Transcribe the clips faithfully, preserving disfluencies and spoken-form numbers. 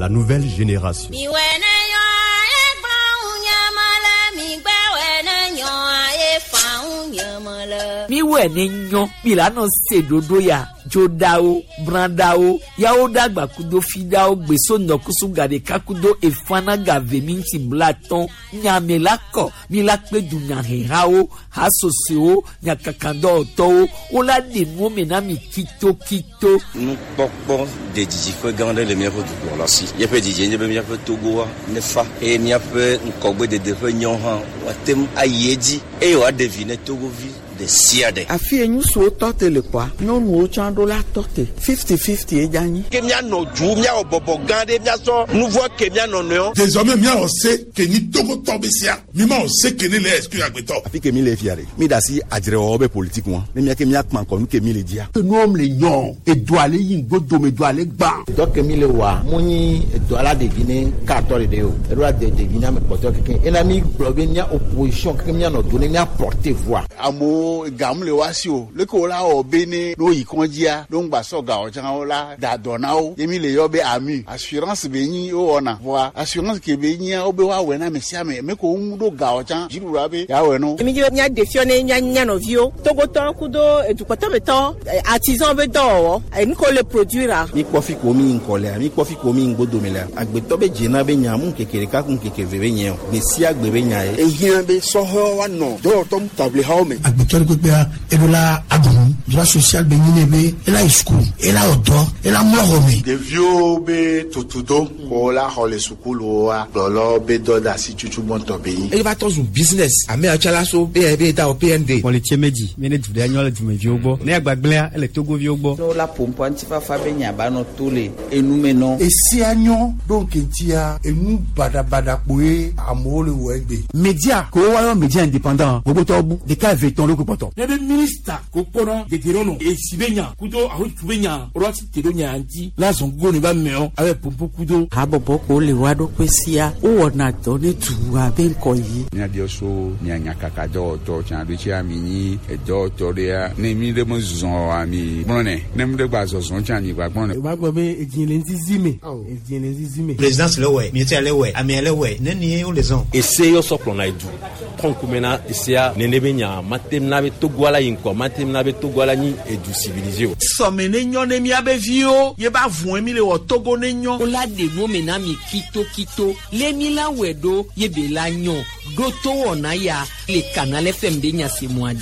la nouvelle génération. Mi wene nyon milano sedodo ya jodao brandao yao dagba kudo fidao gbeso nokusu gade kakudo efana gave minti blaton nyamelako milakpe dunya herao hasoseo nyakakando to ola de no menami kito kito nous pokpo de djiji ko gande le miapo du pour la si y a peu djiji y a miapo togo ne fa e miapo nkogbe de de nyon han watem ayedi e o deviner togo vi de siade afie nyu so tote le kwa nyonu o chando la tote fifty fifty e jani ke mia no ju mia obobo gande mia so nouveau ke mia no no désormais mia on sait que ni togo tobesia mi ma on sait que ni les exclu agbeto afi ke mi le fiare mi dasi adire obe politique moi ne mia ke mia kman ko ke mi le dia que nous homme les yon et doit aller yin godo me doit aller ban donc mi le wa moni doit la deviner quatorze de o doit de deviner me poto ke enami provincia opposition ke mia no donner mia porter voix amo gamle wasio le ko la obene no yikonjia do ngba so ga o jan o la da donao yemi le yobe ami assurance be yin o ona wa assurance ke be yin o be wa we na mesia me me ko mu do ga o jan jiru rabe ya we no emi je nya defione nya nya no vio togo to kudo edukoto beto artisan be do en ko le produire mi kofi ko mi nkole mi kofi ko mi ngodo mele agbeto be jena be nya mu kekere ka kun kekere be nya mesia agbe be nya e yin be so ho wa no do to table ha o me agbeto ko bia ebola agun droit social be nyine be ela school ela odo ela mohome de vieux be totudo ko la hole school wa lolo be do da si chuchu bonto be yin e va to un business ame achala so be be da o P N D pour le tiemeji mene du de anyola du me viogbo ne agbagblea ele togo viogbo no la pompo antifa fa be nya ba no tole enu me no e si anyo donc ntia enu bada bada poe amole wegbe media ko wa media indépendant gogo to bu de ka veton le ko poto le ministre ko kono de tirono e sibenya kudo aho tubenya orati tironya anti la zongo ne ba meo avec pompo kudo habobo ko le wado kwesia o wona to ne tuwa ben ko yi nya dio so nya nya kaka do to chan do chi amini e do to dia ne mi de mo zon ami monne ne mi de gba zo zon chan ni gba gbon ba gbo be ejin nti zime ejin nti zime présidence le we mi ti ale we ami ale we ne ni o le zon ese yo soklo na edu konkumena isia ne ne benya matem na be togwala yinko matem na be togwala ni edu civilisé o some ne nyon ne mi abevio ye ba vun mi le wo togo ne nyon o la de no mena mi kito kito le mi la wedo ye be la nyon goto ona ya le canal F M de nya se moadi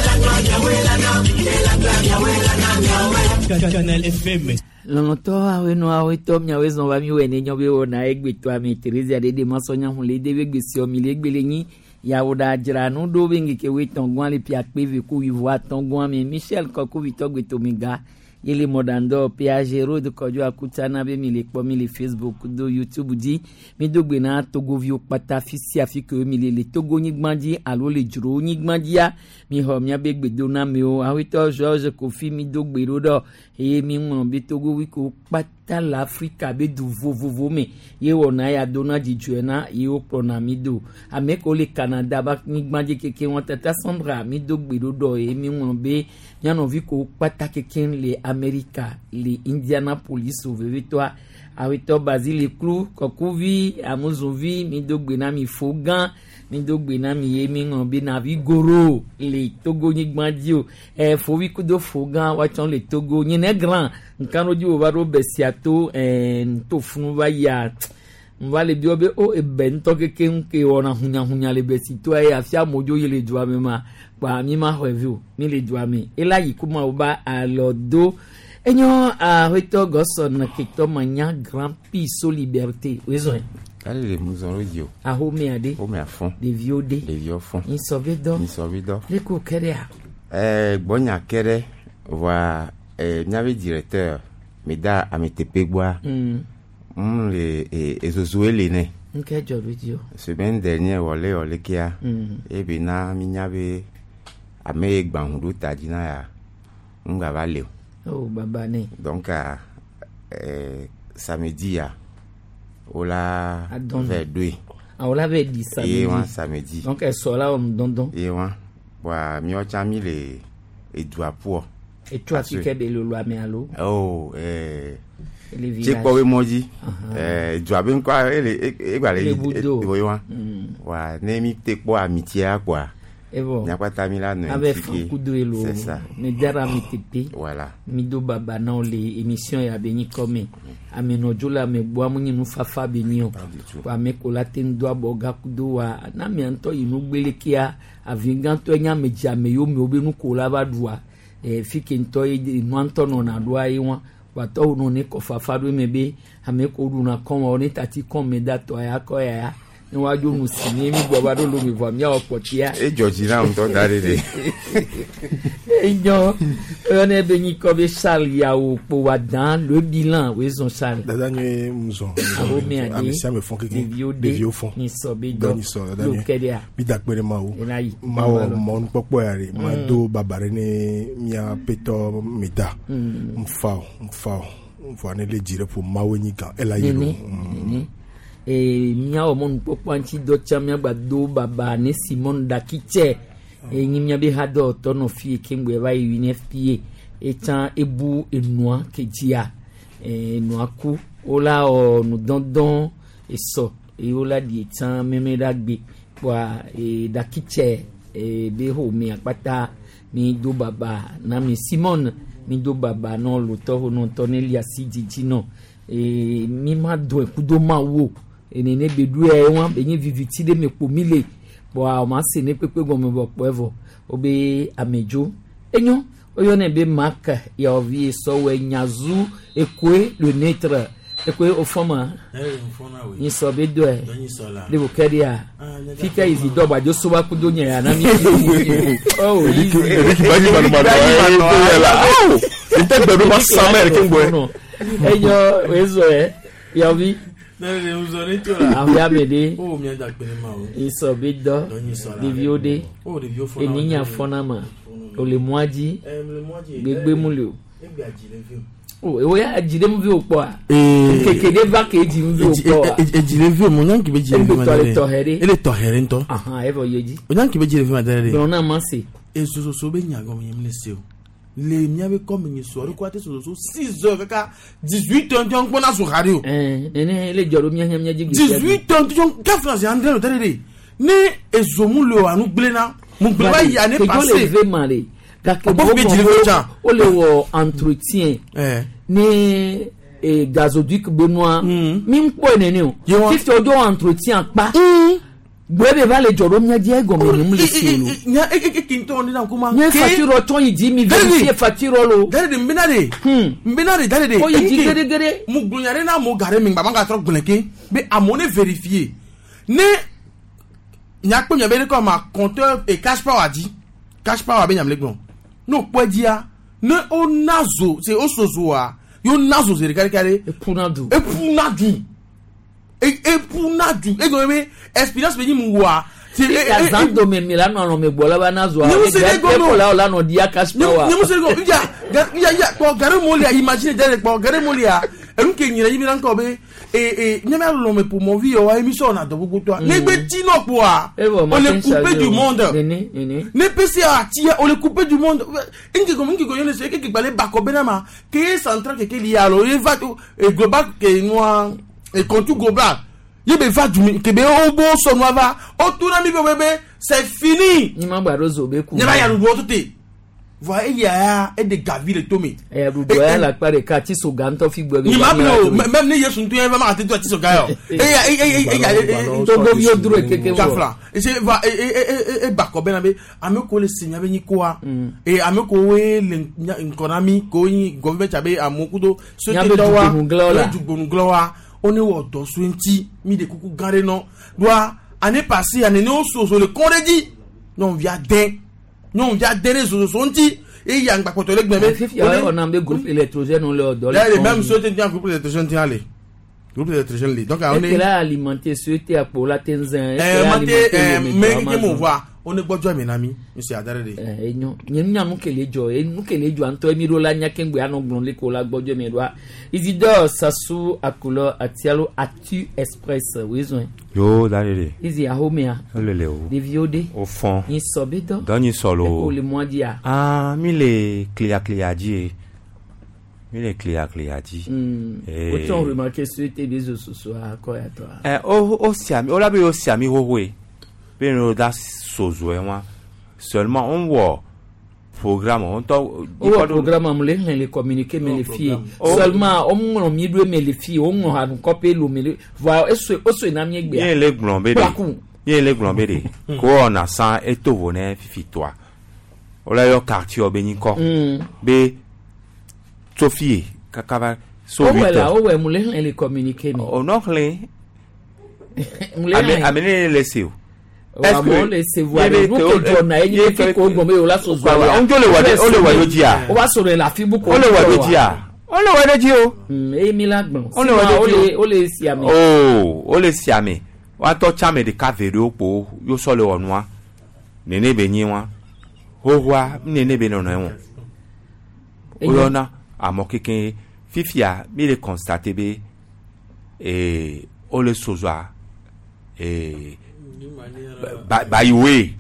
Canal F M Lonto awe no awe tom nya wezo ba mi wene nyo be ona egbeto ami Teresa de de masonya hu le de begbesi o mi le gbeleyin ya woda jira no do bengi ke weton gwan le pia peve ku wivo aton gwan mi Michel Koko vitogwe tomiga yele modando piagero de kojo akutana be mi le po mi le Facebook do YouTube di mi dogbe na togo vi o pata fisi afike mi le le togo nyigbandi alo le juro nyigbandi ya mi ho mi abegbe do na mi o awito George Kofi mi dogbe ro do e mi mo bi togo wi ko pata l'Africa be du vovovo me ye wona ya dona di juena ye o prona mi do ameko le Canada ba nyigbandi keke won tata Sandra mi dogbe ro do e mi mo be nyano vi ko pata keken le America le Indianapolis o vevitoa awito Basile Clou kokuvi amuzuvi mi dogbe na mi fogan mi dogbe na mi yemi ngombe na vi goro le Togo nyigbandi o e fo wi kudo fogan wa chon le Togo nyine grand nkano di o ba ro besiato en to funu ba ya mva le biobe o e ben to keken ke ona hunya hunya le besito e afia mojo ye le dua mema pa mi ma review mi le dua mi e la yi kuma o ba alodo enyo a reto goson kito manya grand piso liberté wezo allez les mouzon radio a home ade home à fond de viode de vieux fond in sovedo in sovedo le ko kere eh bonya kere wa eh n'avait directeur meda ametepegwa mm mm les ezozuele ne nke job video semaine dernière wole wole kia e bi na minyabe ame gbanhudu tadina ya nga vale oh baba ne donc euh samedi ya ola vers deux ah ola vers dix samedi et ouais samedi donc elle sort là on dondon et ouais wa mi o chami le e duapo Et toi, tu es le loi, mais allô? Oh, eh. J'ai pas eu mon dit. Eh, tu as bien quoi, eh, eh, les bouddhos. Ouais, n'aimez pas amitié, quoi. Et bon. N'a pas tami là, non. Avec Franco de Elo. C'est ça. Mais derrière mi tepe. Voilà. Mi do baba na les émissions ya beni comme. Amenojo la me boa munyi nu fafa beni o. Wa me kola ten do aboga kudo wa na mi anto inu gbele kia avinganto nya meja me yo me obenu kola ba doa. Eh fike nto inu anto no na doa yi won. Wa to no ne ko fafa do me be ame ko du na kon o ni tati kon me dato ya ko ya. Níwájú musini mi gbọ́ do lo mi vo mi opotia e joji na on to dare de ejo on e be ni ko be sal ya o po wa dans le bilan we son sal la dernière muson o mi ade ami sia me fon keke de vieux fond ni so be do ni so la dernière bi da pere ma o ma o mo npopo ya re ma do babare ni mi a peto meda mfa mfa mfa ne le dire pour ma woni kan ela yelo e mia o mon popo anti do chamia gbado baba ne Simon Dakiche e nyimia be hado to no fie kengwe ba U N F P A e tan ebu enua kejia e noaku ola o no dondon e so e ola di tan meme dagbe kwa e Dakiche e be ho mi apata mi do baba na mi Simon mi do baba no lo to no to ne lia sidiji no e mi ma do ekudo ma wo enene bedu e won benye viviti de mepo mile bo a ma se ne pepe go me bo poevo obe amejo enyo oyo ne be mark ya ovi so we nyazu ekwe le netre ekwe o foma eh fona we ni so be do e de bo keria fika izi do ba jo so ba ku do nya ya na mi oh izi ba ni ba ba oh inte be do ba samer ke ngwe enyo wezo e ya ovi Nere uzone tola. Avia bede. Oh mi anda pele ma o. Iso bido. De viode. Oh de vio fona. Eninya fona ma. O le moaji. Eh le moaji. Gbegbe mu le o. Egbe ajile vi. Oh, ewo ya ajile mu vi opo a. Eh. Kekede ba ke ji mu vi opo a. Ejile vi mo nyan ki be jile vi ma dare. Ele tohere. Ele tohere nto. Aha, evo yeji. O nyan ki be jile vi ma dare. Don na mase. E so so so be nyago mi yemle se o. Le miabe comme ni so ri kwate so so six heures kaka dix-huit heures ton pona so radio eh nene le joro mi nyam nyagi dix-huit heures ton ka France André no tare ne ezomu le anu glena mu gleba ya ne passé le ve male ga ke bo be jile cha o le wo entretien eh ni e gazoduc Benoît mi npo nene o fifty ojo entretien pa Bwebe vale joro mnya Diego mene mule selo. Nya e kinto ndi na kuma. Nya fatiro ton yidi mi verifie fatiro lo. Dare de mbinare. Hmm. Mbinare dare de. O yidi gere gere. Mu glunyare na mo gare mi baba nga tro guneke. Be amone vérifier. Ne nya pe nya be ko ma compteur et cash power di. Cash power be nya mlegbon. No podia. Ne o nazo, c'est o sozoa. Yo nazo ze kare kare. E punadu. E punadu. E e punadu. E go me experience be ni muwa. Ti e zando me Milano no me bola bana zo. Ni ko la la no dia cash power. Ni muso go ya ya ya ko gare molia imagine dere ko gare molia. E nke nyira yimi ran ko be e e nyama lo me pour mon vie o émission na do gugu to. Ne be ti no po a. On le couper du monde. Nene nene. Ne pesi a ti on le couper du monde. Ingi ko mingi ko yone se ke ke bale ba ko benama. Ke central ke ke liya lo e va e global ke noa et quand tu global yebe va du ke be o bo so no va o tu na mi be bebe c'est fini ni mamba rozo be ku ni ba ya rubo to te va e ya e de gavi le tomi e rubo ya la pare ka ti so ganto fi gbe ni ma blo même ni yesu ntu e va ma te to ti so ga yo e ya e e e to do bio duro ke ke wo e se va e e e ba ko be na be ame ko le sinya be ni ko a e ame ko we le nkonami ko yin government abe amokudo so te do wa le jugbonu glowa on est au dos twenty mi de coucou garé non doit année passée année non so so le corredi non via den non via den so so nti et il y a un paquet de gbeme on a un groupe électrogène on le donne là les mêmes sauter dans groupe électrogène ti aller groupe électrogène li donc on est là alimenter sauter à pour la tenzin eh monter eh mais que mon voix on est bojo mi na mi monsieur adare de eh enyo nyenya nu kelejo e nu kelejo anto emiro la nyakengbe anogbon le ko la bojo mi doa Isidore Sassou Akulo Atialo Atu Express wizon yo dalele izi ahomea lele o de viode au fond ni sobedo dans solo ko le modia ah mi le clia clia di mi le clia clia di eh autant remarquer sur tes réseaux sociaux à quoi toi eh o o siami o la be o siami ho ho ben no da sozo e wa seulement on voit programme on to o programme am le les communiquer mais les filles seulement on mo mi do mais les filles on ha copie lo mais voilà eso eso na mi egbe ye le glombe de ye le glombe de ko on a san eto vone fifi toi o la yo quartier obeni ko be Sophie kakava so vite o wala o we mo le les communiquer mais o no le ame ame le seo est-ce que laissez voir le que John a eu fait ko gombe o la so zo on jo le wa de o le wa loji a o wa so le la fi bu ko o le wa loji a o le wa loji o e mi la gbon o le wa loji o le si ami oh o le si ami wa to chame de ka vere opo yo so le onwa nene be yin wa ho wa nene be no no o yo na amo keken fifia mi le constater be et o le so zo a et by by way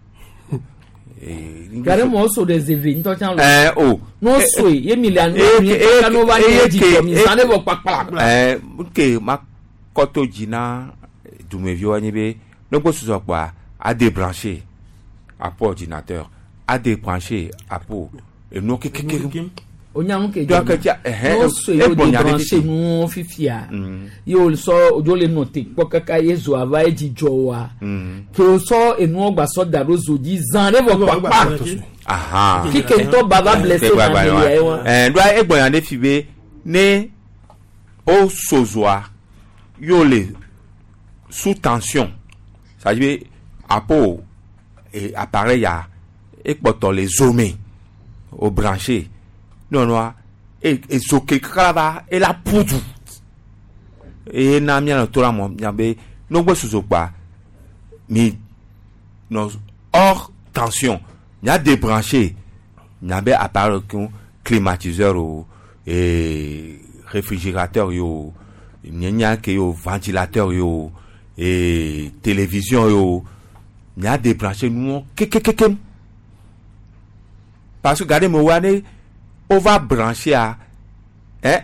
eh gare mo so des événements tant eh oh no so ye million ni kanu ba ni ji to mi sane bo papala eh okay ma koto jina du me vio ani be no go so pa a débrancher à port ordinateur a débrancher à port et no kekeke onyamu ke do ka ja eh e bonya de se nu fifia yo so ojo le note pokaka yezo ava ejijo wa ke so enu ogba so daro zodi zan le bo papa aha kike to baba blessé na mi eh do e bonya de fibe ne o sozoa yo le sous tension ça veut apo et appareil a e poto les zomé au branché non non et et so ke krava et la poudre et na mi na to la mo nyabe no gbe suzo pa mi no hors tension il y a débranché nyabe appareil climatiseur ou et réfrigérateur yo nya ke yo ventilateur yo et télévision yo il y a débranché nous ke ke ke parce que regardez moi on va brancher à hein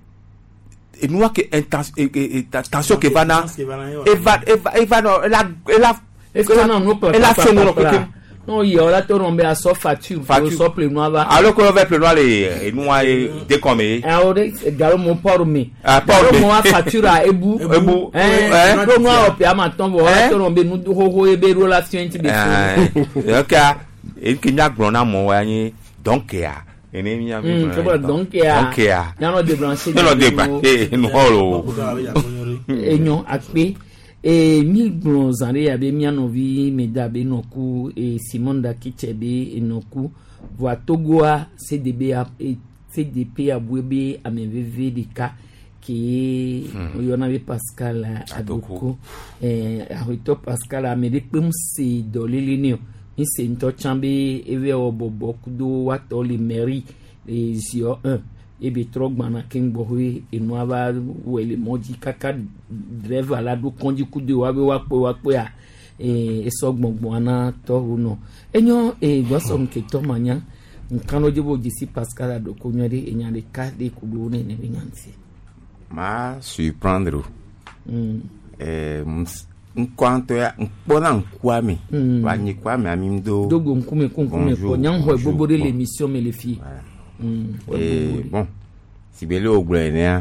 et nous que intention tension que va na et va et va et va la la et la fait nous non il y a là to rombe à so facture pour so plein noir va alors qu'on va plein noir et nous décommé alors garo mon por mi ah por mi mo facture à ebu ebu hein do noir op ya ma ton bo to rombe nous ho ho e be relation de OK et que nya gbona mo wa yin donc ya ene mi ami donc ya donc ya ya no débrancher no débrancher no holo enyo akpe e mi bronzare ya be mi anovi medabe noku e Simon da Kichebe enoku voa togoa C D B C D P abwebe amevv dika ki oyona be Pascal Adoko eh arito Pascal ameripem se dolelenio c'est une chambe eve obobo kudo wato le mairie et zio un et be trogbana kengbowe et noava wele modi kaka driver la do kondi kudo wa be wa pe wa pe a e sogbongbon ana to no enyo e gbosom ke to manya nkano jebo disi Pascal Adoko nyade enyade ka de kudo ne ne nyansi ma surprendre mm eh nkwante ya nkpona nkwame wa nyi kwame amimdo dogo nkume kunkume ko nyanho ebobore l'émission mais les filles mm eh bon si bele ogbrene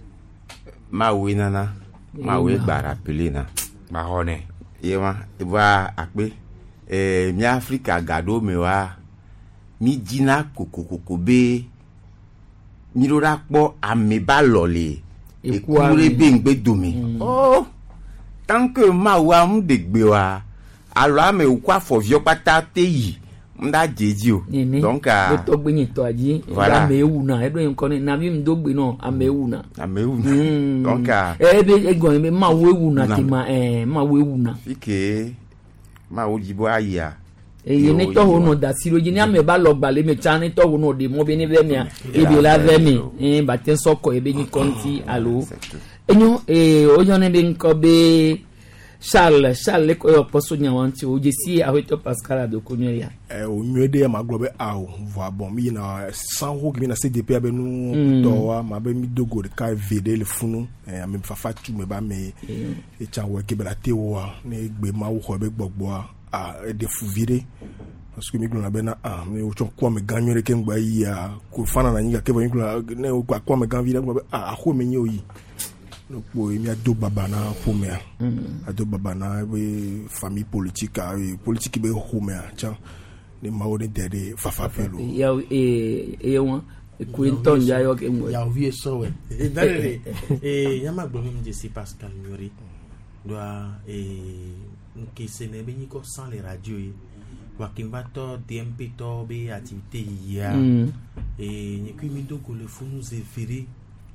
ma we nana ma we ba rappeler na ba hone yema ba akpe eh mi Africa gado me wa mi jina kokokoko be mi rora po ameba lole e kure be ngbe domi oh tant que ma wa mu de gbe wa alors me kwa fo vio pata te yi nda jeji o donc a to gbeyin to aji la mewu na edo yin kon na mi ndo gbe no amewu na amewu donc a e be egon me ma wewu na ti ma eh ma wewu na fike ma o jibo aya eye ni to hono da siro ji ni ame ba lo gbale me chan ni to hono de mo be ni ve mi e be la ve mi eh ba ten soko e be ni konti alo enyo e o yo ne be nko be Charles Charles ko yo poso nya wanti o je si a weto Pascal Adokonyo ya eh o nwede ma globe a o vo bon mi na san ho mi na C D P abe nu to wa ma be mi dogo de ka vede le funu eh me fa fa tu me ba me e cha wo ke bela te wo ne gbe ma wo ko be gbogbo a de fu vide parce que mi glona be na a me o chon ko me ganyore ke ngba yi a ko fana na nyika ke bo ngla ne o kwa ko me gan vide ngba a ho me nyi o yi po mi ado baba na pomea ado baba na we famille politique a politique be homea cha ni maone dede fafa pelo ya e e won Quinton ya yo ke mo ya vie so we e dare e ya ma gbo mi je si Pascal Nyori doa e nke se ne be ni ko sans les radios yi wa kimbato D M P to be activité ya e ni ku mi do ko le funu ze feri.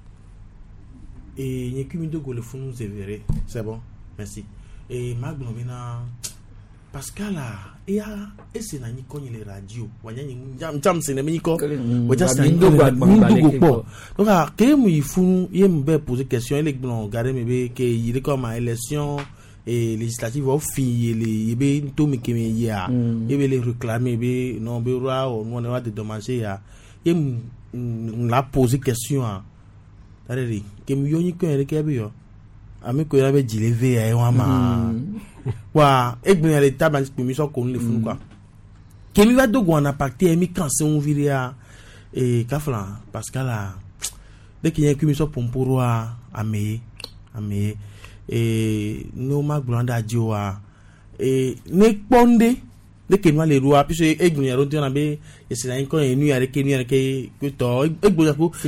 Et il y a qui me dit que le fond nous est verré. C'est bon, merci. Et Magno Bina Pascal là, et c'est na ni kogne les radios. Wanya ni jam jam c'est na mi ko. Waja c'est ni do ko. Donc ah, que mu ifun, il me poser question, il bon regarder me be que il est comme à élection et législative au fi les be to mi ke me ya. Il be les réclamer be non be roi on on va te demander ya. Il la poser question ah. Areri kemi yoni ko ere ke bi yo ami ko ya be jileve ya e wa ma wa egbin ya le taban ti mi so ko nle fun kwa kemi wa dogo na pacte mi kan se un viria e kafla Pascal a de ki yen ki mi so pomporo a ame ame e no ma glanda jo a e ne ponde de ke no le roi puis egbin ya ro ti na be esi na ko enu ya re ke nu ya ke ko to egbin ya ko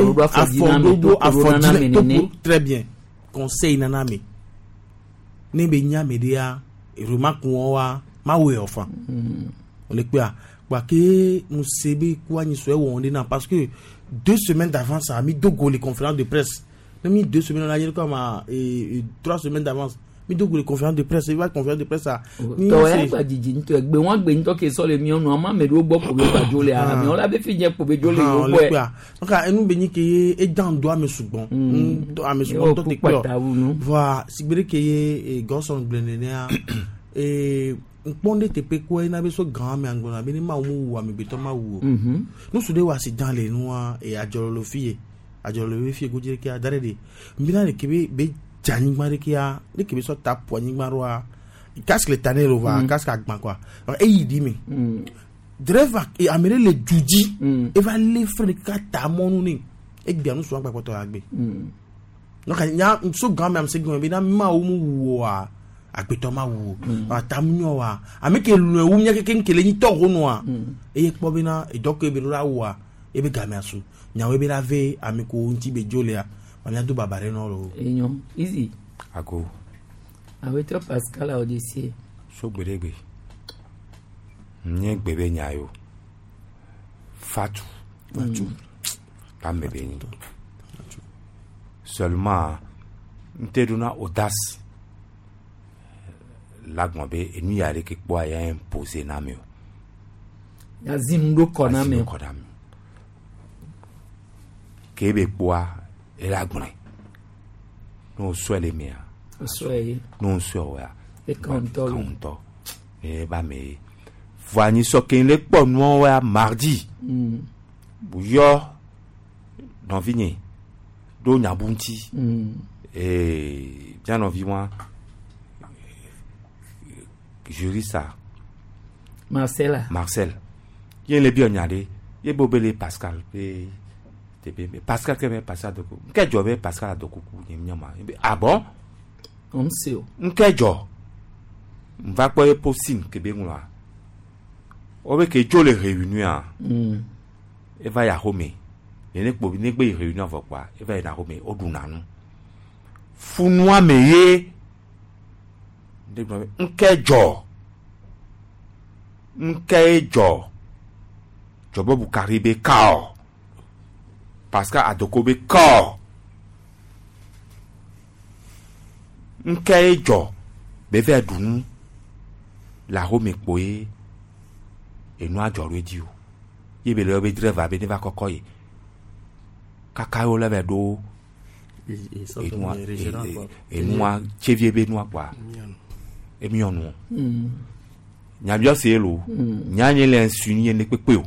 très bien conseil nanami ne be nya media rumaku wa ma we ofa on le quoi kwa ke musebe kwa ni so e won de na parce que deux semaines d'avance a mis dogo les conférences de presse ne mis deux semaines on a dit comme et trois semaines d'avance mi dogo les conférences de presse il va conférence de presse a ni to ya diji nto egbe won gbe nto ke so le mi onu ama me do gbo ko be gbajo le ara mi on la be fi je ko be jo le yo bo e donc enu be ni ke e dan do ame sugbon do ame sugbon to te pe va sigbere ke e goson glenene a e nponde te pe ko na be so grand me angbona be ni ma mu wa me be to ma wu no su de wa si dan le nu a e ajoro lo fiye ajoro lo fiye go jere ke adare de mi na le ke be jani mari kia ni ke be so tap poigni maroa casque le tanero va casque agban quoi et il dit mais driver et amener le juji et va les faire ka ta monu ni e bien nous so agba ko to agbe donc ya so grand même c'est grand be na ma o mu wa agbe to ma wo ta munyo wa ameke lu ewu nya keke nkele ni to ho no a e po be na e doko e be ra wa e be game asu nya we be la ve ameko nti be jolea on a tout babaré non lo enyo easy ako aweto Pascal a odisi so gberegbe nye gbebe nyayo fatu fatu pambebe ni seulement nteduna audace lagmobe enu yare ke po ya imposer na me ya zimdo kona me kebe poa et la grande non soit les miens soit non soit ya et conto conto et ba me voani so ken le po no wa mardi mm yo dans vigné do nyabunti mm et bien environ jurista Marcel Marcel il est bien nyade il bobele Pascal et Pascal que Pascal de coup que job Pascal de coup nyama ah bon on sait que job va quoi possible que bien là o be que jo les réunions mm e va ya home e ne po ne gbe réunion va quoi e va ya home o duna nu funwa meye de que job que job job bu Caribe kao Pascal Adokobe ko nke ejo be ve dunu la home poe et nous a jolé dieu il be le be driver be ne va kokoye kakao la vedo et moi et moi chevie be nous quoi et mi onu nya bio se lo nya nye le suni ne pepe o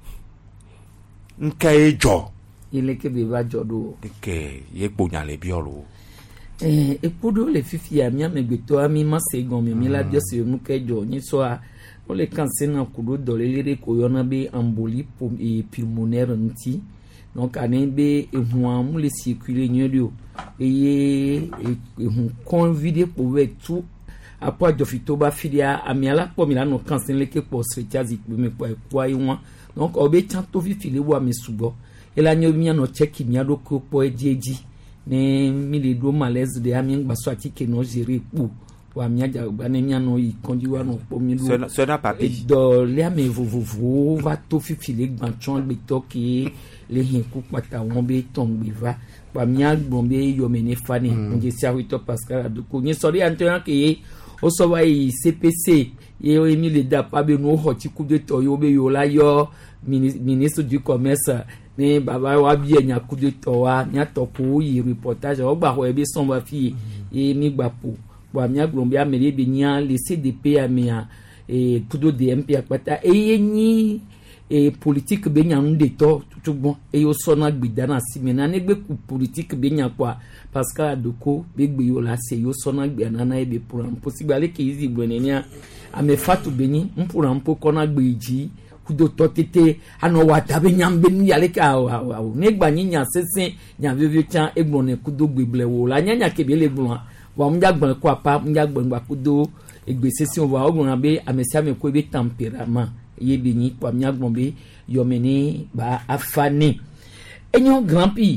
nka ejo ile ke be va jodo ke ye po nya le bio lo eh e podo le fifi ya mi amegbeto ami ma se gon mi mi la bio se mu ke jo ni so a o le kanse na kudo do le lere ko yo na be emboli e pulmonaire nti donc ane be e huan mu le circuler nyodio e ye e hun convide pour tout après de fitoba filia amiala po mi la no kanse le ke po sretiazi me po e kwa yiwa donc obe chanto vi fili wa me subo e la nyo mi no check mi ado ko po ejeji ne mi le do malaise de ami ngba so atike no jere pu wa mi aja gba ne mi no yi konji wa no po mi lo so na papi do le ame vovovo va to fi fili gbanchon gbe to ki le hin ku pata won be ton gbe va wa mi agbon be yo me ne fani nje si awito Pascal Adoko ni sori antoyan ke o so wa yi C P C ye o emi le da pa be no ho ti ku de to yo be yo la yo ministre du commerce ni baba wa bi enya ku de to wa nya to ko yi reportage o gba ho e be son wa fi e mi gba po wa mi agbon be amere be nya le C D P amia e kudo de M P apata e yin e politique be nya nde to tutubon e yo so na gbida na simena ne gbe ku politique be nya kwa Pascal Adoko be gbe yo la se yo so na gbe na na e be pour impossible ale ke izi gbenenia ame fatu beni mpura mpo kona gbe ji kudo to tete ano wa tabe nyambe ni ale ka wa ne gba nyinya sesen nya vevio chan egbon ne kudo gbeble wo la nyanya ke be le gbon wa mja gbon ko apa mja gbon gba kudo egbe sesen wa ogun be amesi ame ko be temperament ye be ni kwa mja gbon be yomeni ba afane enyo grand pi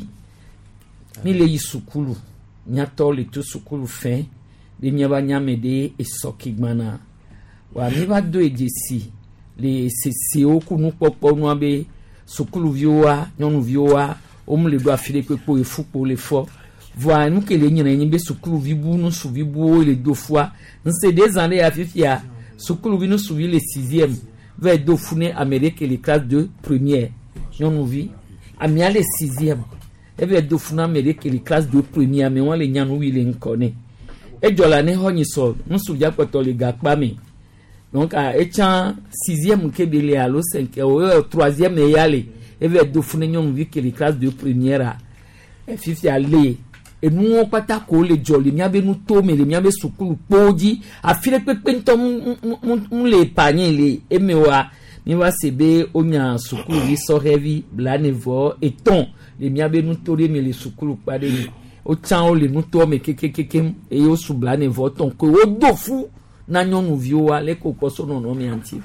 mi le yisukulu nya to le to sukulu fin de nyaba nyamede esokigbana wa mi ba do ejesi le sese okunu popo nu abe sukulu vioa nyonu vioa o mu le do afile pepo efupo le fo voa nu ke le nyina yin be sukulu vibu nu su vibu le do fois nse des années afifia sukulu vi nu su vi le sixième ve do fune Amérique les classes de première nyonu vi amia le sixième e ve do fune Amérique les classes de première mais won le nyanu wi le nkone e jola ne ho nyiso nu su ja poto le gapa mi donc à étant sixième kebele à lo cinq ou troisième et aller et vers do fune nyom vi que les classes de première et fifi aller et nous on pata ko le joli mi abe nu to me le mi abe sukulu poji a file pepe ntom on le panye le emewa mi wa sebe onya sukulu vi so heavy blanevo et ton le mi abe nu to le me le sukulu pa de o chan o le nu to me kekekeke e o su blanevo ton ko o do fu na nyonu vioa le ko poso no no mi anti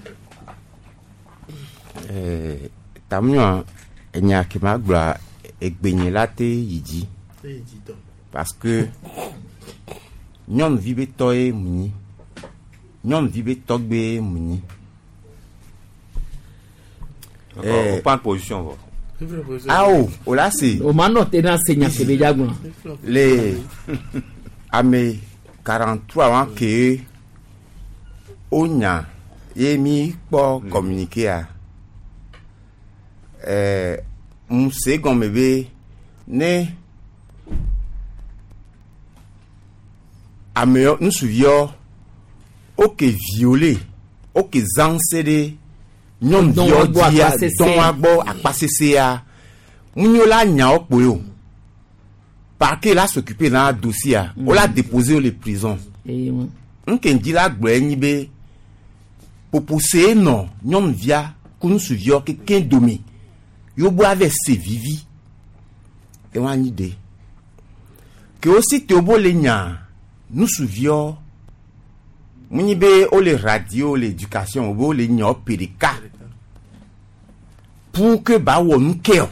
eh tamyo enya ki magba egbenye late yiji parce que nyon vibe toye muni nyon vibe togbe muni eh on prend position va ah oh o la c'est o mano te na senya ke be jagun les ame quarante-trois ans que onya yemi po communiquer a euh un second bébé né ameyo nous souvions ok violé ok zancede nyom dio dia don agbo apasese a munyola nya opo yo parquet là s'occuper dans dossier on l'a déposé aux prisons et on kendi la gbe nyi be pour pousser non nyom via nous souvions que qu'un domi yo bo avec ses vivi et on a une idée que aussi Théobo Lenya nous souvions munibe o les radio l'éducation o les nya opérika pour que ba wonu keo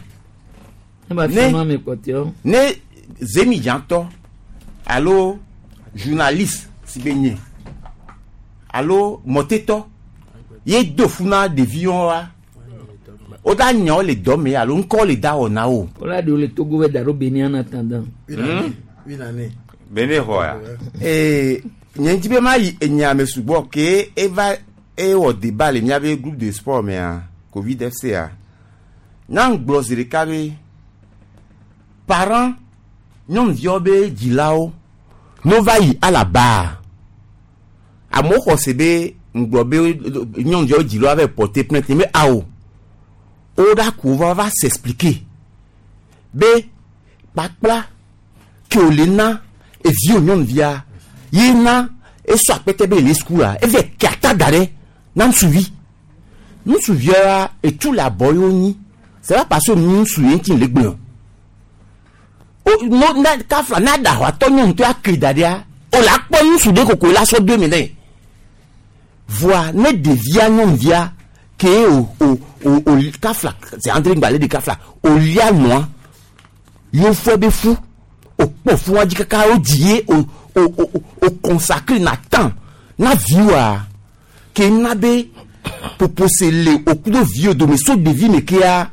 ne ne zemi janto allo journaliste si benye allo moteto ye do funa de vion o da nya le do me allo nko le da ona o o la de le togo we da ro beni en attendant une année Bene hoya. Eh, nyenjibe ma yi enyame subo ke eva e o débat le nyabe groupe de sport mais hein, Covid F C a. Nang blozire kabe parents nyom viobe dilao no va yi à la barre. Amoko sebe nglobe nyom vio dilo avec porter plainte mais ao. Oda kuva va s'expliquer. B bakla que olena et vieux nyom via yena et soit peut-être les schools et avec kata dare nan suivi. Nous souviens et tout la boyoni. C'est pas parce que nous souviens les gblon. Oh non na kafla nada wa tonyon to akridadia. O la po nous soude koko la so deux minutes. Voix ne devia non via que au au au kafla c'est André Ngbalé de kafla au lia moi. Yo fo be fou. O po fou a di kaka o die o o o consacrer na temps na viwa que nabe pour posséder au coup de vieux de mes sauts de vie mais qui a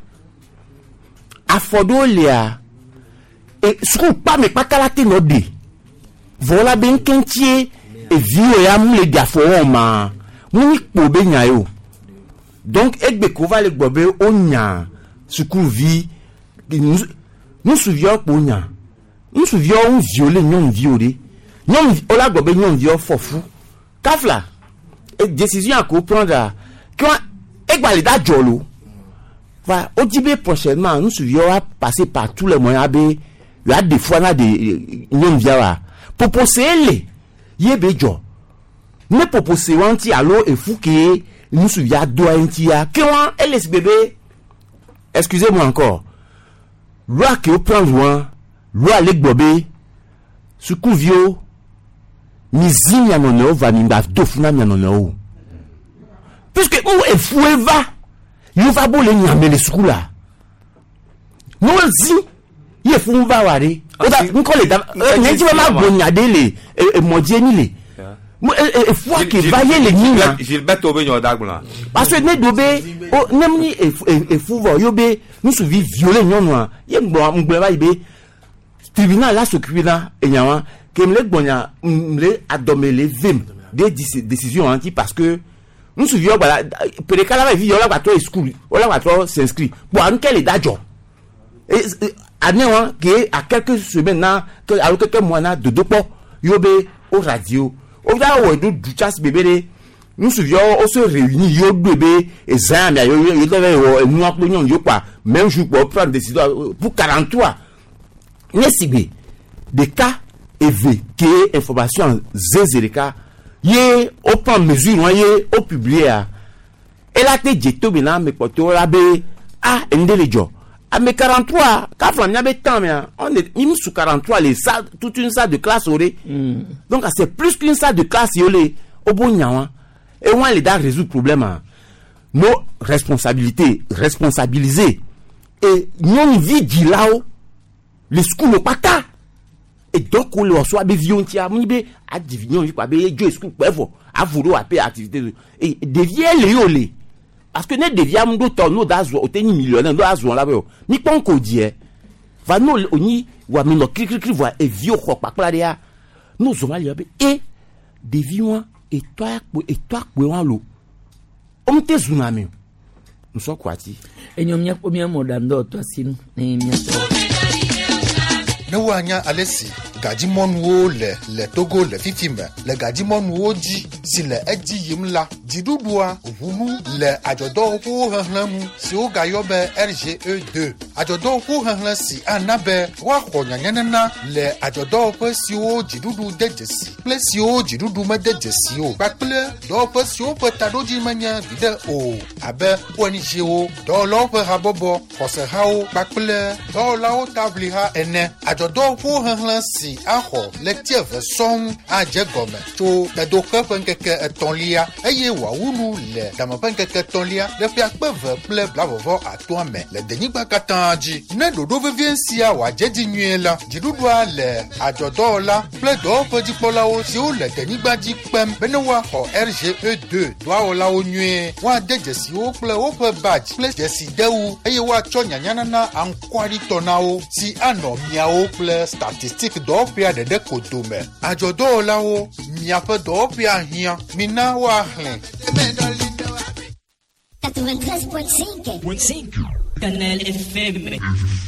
affodolia et ce qu'on pas mais pas calaté nodé voilà bien quintier et vieux ya mou les gafo ma mou pour benya yo donc et be ko va le gbobe onya ce qu'on vit nous nous souvions pour nya nous souvions on violer non violé non on la gbobe non viol fofu kafla et décision à comprendre quand égalé d'ajolo va au début prochainement nous souvions à passer par tous les moyens bé il y a des fois là des non via pour posséder yebejo ne pour posséder anti allo et fou que nous souvions doit antia quand elle est bébé excusez-moi encore loi qui au prend loin loi les bobé ce couvio mizini ya nono va nimba dofuna ya nono puisque où est foueva il va boler nyambe le skula no zi ye fumba ware oda nkole da nyenji ma gonyade le e modieni le e fwa ke vaye le nyina Gilbert obe nyodagula parce que ne dobe o nemni e fuvo yobe nous souvi violer nyonwa ye ngbo ngbo ba ibe tribunal la s'occuper e nyawa que me bonya me adomé les vim des décisions anti parce que nous souvions voilà peut-être la vie là va toi school là va toi s'inscrit pour un quel dajo et anéant que à quelques semaines là alors quelques mois là de dopo yobe au radio au da o du chas bébé nous souvions on se réunit yo bébé et ça mais yo yo devait nous appelions yo pas même jour pour prendre décision pour quarante-trois nesibe des cas éve qui information zezereka yé au prend mesure yé au publier et là te jeto bina me poto labe ah ndelejo à me quarante-trois quand on y avait temps mais on est même sous quarante-trois les salles toute une salle de classe aurait mm. donc c'est plus qu'une salle de classe yolé au bon nyawa et on les da résoudre problème nos responsabilités responsabiliser et non vidi là-haut les schools pas ta et donc on le soit be viontia mbe a division yi pa be jo school pevo a vuro a pe activité et devient le yolé parce que ne devient mdo to no da zo oteni millionnaire no azo la be mi pon ko die va no oni wa mi no kri kri kri voa e vio ko pa pla dia no zo ma be et devion et toi et toi ko wan lo on te tsunami nous so kwati enyom nya ko mi amodando to asinu ne mi ato ne wanya alesi gadimon wo le le Togo le fifime le gadimon wo ji si le eji yimla jidudua hunu le ajodo ko hanlamu si o gayobe R G E deux ajodo ko hanlan si anabe wa konyanyanana le ajodo pe si o jidudu dejesi ple si o jidudu me dejesi o pakple do pe si o pe tadoji manya bide o abe woni je o do lo pe habobo kose hao pakple do lao tabliha ene ajodo ko hanlan si aho lecture version a jegome to da do ka pankeke etonlia eye wa wunu le da ma pankeke etonlia le fi akpeve ple blavovo atoame le denigba katanji ne dodo veviensia wa jeji nyela jidudwa le ajodola ple do pedi pola o si o le denigba ji pem bene wa ho R G E deux doa ola o nwe wa dejesi o ple o pe badge ple jesi dewu eye wa cho nyanyana na ankwari tonao si ano miao ple statistique do dɔwɔƒea ɖeɖe ko dome adzɔdɔwɔlawo miaƒe dɔwɔƒea hiã mina woahlẽ. quatre-vingt-treize virgule cinq Canal F M.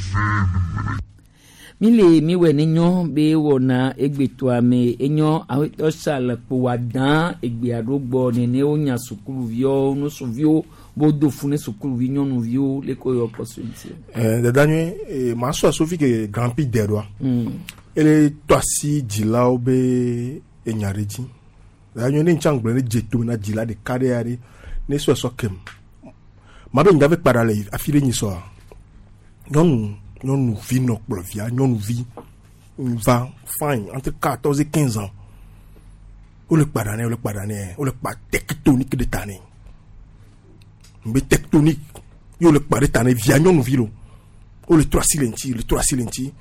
mi le mi wɛ ne nyɔ be wɔna egbetoa me enyɔ awetɔ sa le kpo wa dã egbea ɖo gbɔ nene wonya sukuluviwo nusuviwo bo do fu ne sukuluvi nyɔnuviwo le ko yɔ kɔsu ŋuti. ɛɛ dada nyuie maa sɔ sofi ke grand prix dɛ doa. ele tɔ asi dzilawo be enya ɖe dzi dada nyuie ne ŋtsã gblɔ ne dze tome na dzila ɖeka ɖe ya ɖe ne sɔ sɔ kem maa be nyave kpa ɖa le afi ɖe nyi sɔa nyɔnu. Nyɔnuvi nɔ kplɔvia nyɔnuvi va fine entre quatorze et quinze ans wole kpa ɖa nɛ wole kpa ɖa nɛ wole kpa tectonique ɖe ta nɛ mbe tectonique ye wole kpa ɖe ta nɛ via nyɔnuvi lo wole trɔ asi le ŋuti le trɔ asi le ŋuti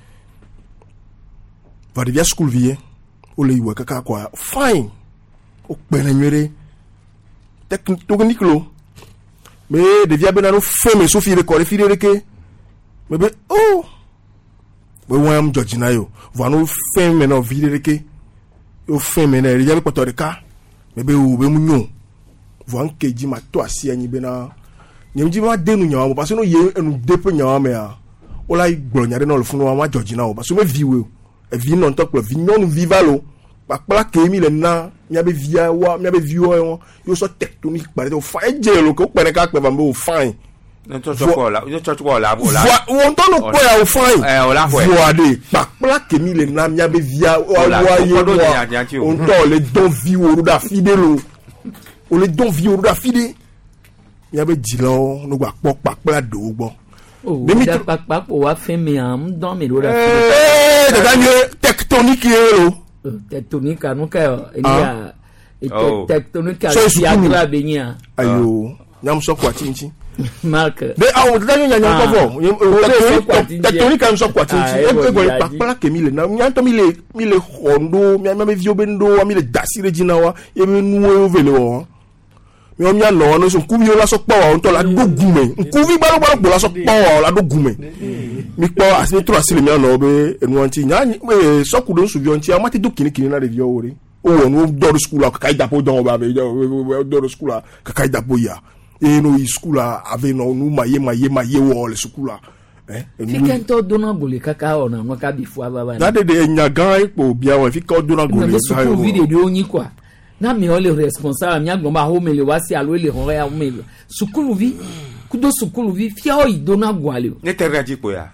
va ɖevia sukuvi ye wole yi wɔ kaka kɔa fine wokpe ne nyuie ɖe tectonique lo me ɖevia bena no fɛn me sofi ɖe kɔ ɖe fi ɖe ke. Mais ben, oh! Mais ouais, je me dis, voilà, nous faisons maintenant vie de l'équipe. Nous faisons maintenant, il y a le poteau de cas. Mais ben, ou ben, nous, voilà, que dit, ma toi, si, y a bena. N'y me dit, ma dénouement, parce que nous, y a un dépôt, mais, on l'a eu, on y a dans le fond, on a Georgina, parce que nous vivons, et vivons en tant que vivons, nous vivons, par là, que mi le na, mi a be via, wa, mi a be via, yo so tectonique, par exemple, fine, jello, que vous prenez qu'à quoi, vous fine. Non, tu vois là, tu vois là, voilà. On entend le point au fine. Eh, on l'a fait. Voilà, par là que mi le na, mi a be via, wa, on entend les dons vieux ou da fidèle, ou les dons vieux ou da fidèle. Mi a be dit là, nous va pas pas pas d'eau bon. Oh, mais pas pas pas pour wa faire mais am dans mes l'eau da fidèle. Eh, de gagner tectonique là. Tectonique à nous car il y a tectonique à il y a de la baignade. Ayo, nyam so quoi tinti. Marc. Mais ah, on t'a dit il y a un peu fort. Tectonique quand so quoi tinti. Et puis quoi pas pas que mille na, mi anto mille mille hondo, mi même vieux bendo, mi le dasi regina wa, e mi noué velo. Mi on mi a no no so kubi la so pa wa on to la do gume. Kubi balo balo la so pa wa la do gume. Mi pa asi tro asi le mi no be enu anti nya so ku do su vi anti amati do kini kini na de vi ori. O wonu do school ka kai dapo don ba be do school ka kai dapo ya. Et nous, school avec nous, nous, maillé, maillé, maillé, ou le school. Eh? Fiquem todo dona gole cacao, não, não cabe fua, babá. Nada de nhagan, pô, bien, fica dona gole. Mas isso vídeo de onde quoi? Na me olha responsável, minha gomba home ele wasi alo ele roya home. Sukulu vi, kudo sukulu vi, fia oi dona gole. Ne te readi ko ya.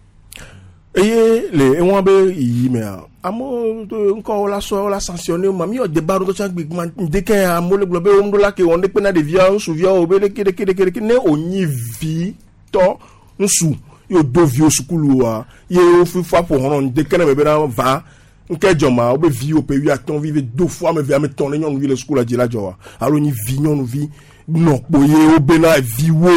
Eye le enwa be yi me amo nko la so la sanctionner mami o débat do chan big man de ke amo le globe o ndo la ke on de pena de via on souvia o be le ke de ke de ke ne onyi vi to nsu yo do vi o sukulu wa ye o fi fa pour on de ke na be na va nke joma o be vi o pe wi aton vive deux fois me via me ton le nyon vi le sukulu di la jowa alo ni vi nyon vi no poye o be na vi wo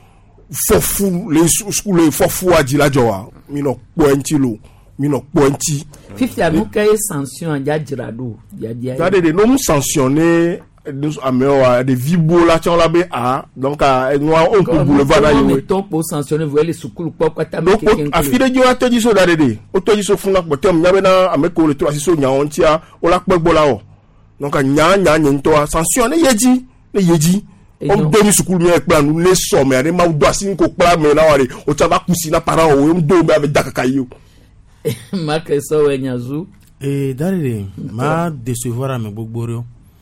fofu le sukulu fofu a di la jowa mi no pointi lo mi no pointi fifty anu kay sanction ya jirado ya dia ça de no sanctionner nous amewa de vibo la tion la be a donc a no on peut boulevard na yo ton pour sanctionner vous les sukulu kwa kwa ta donc a fi de jo atoji so da de o toji so fun la potem nya be na ameko le to asiso nya on tia o la pe gbola o donc nya nya nya to sanction ne yeji ne yeji on donne sukulu mi ekpa nu le so me ani ma do asin ko kpla me na ware o cha ba kusi na para o m do me ave dakaka yo marque so wenyazu e dare ma décevoir ame gbogboro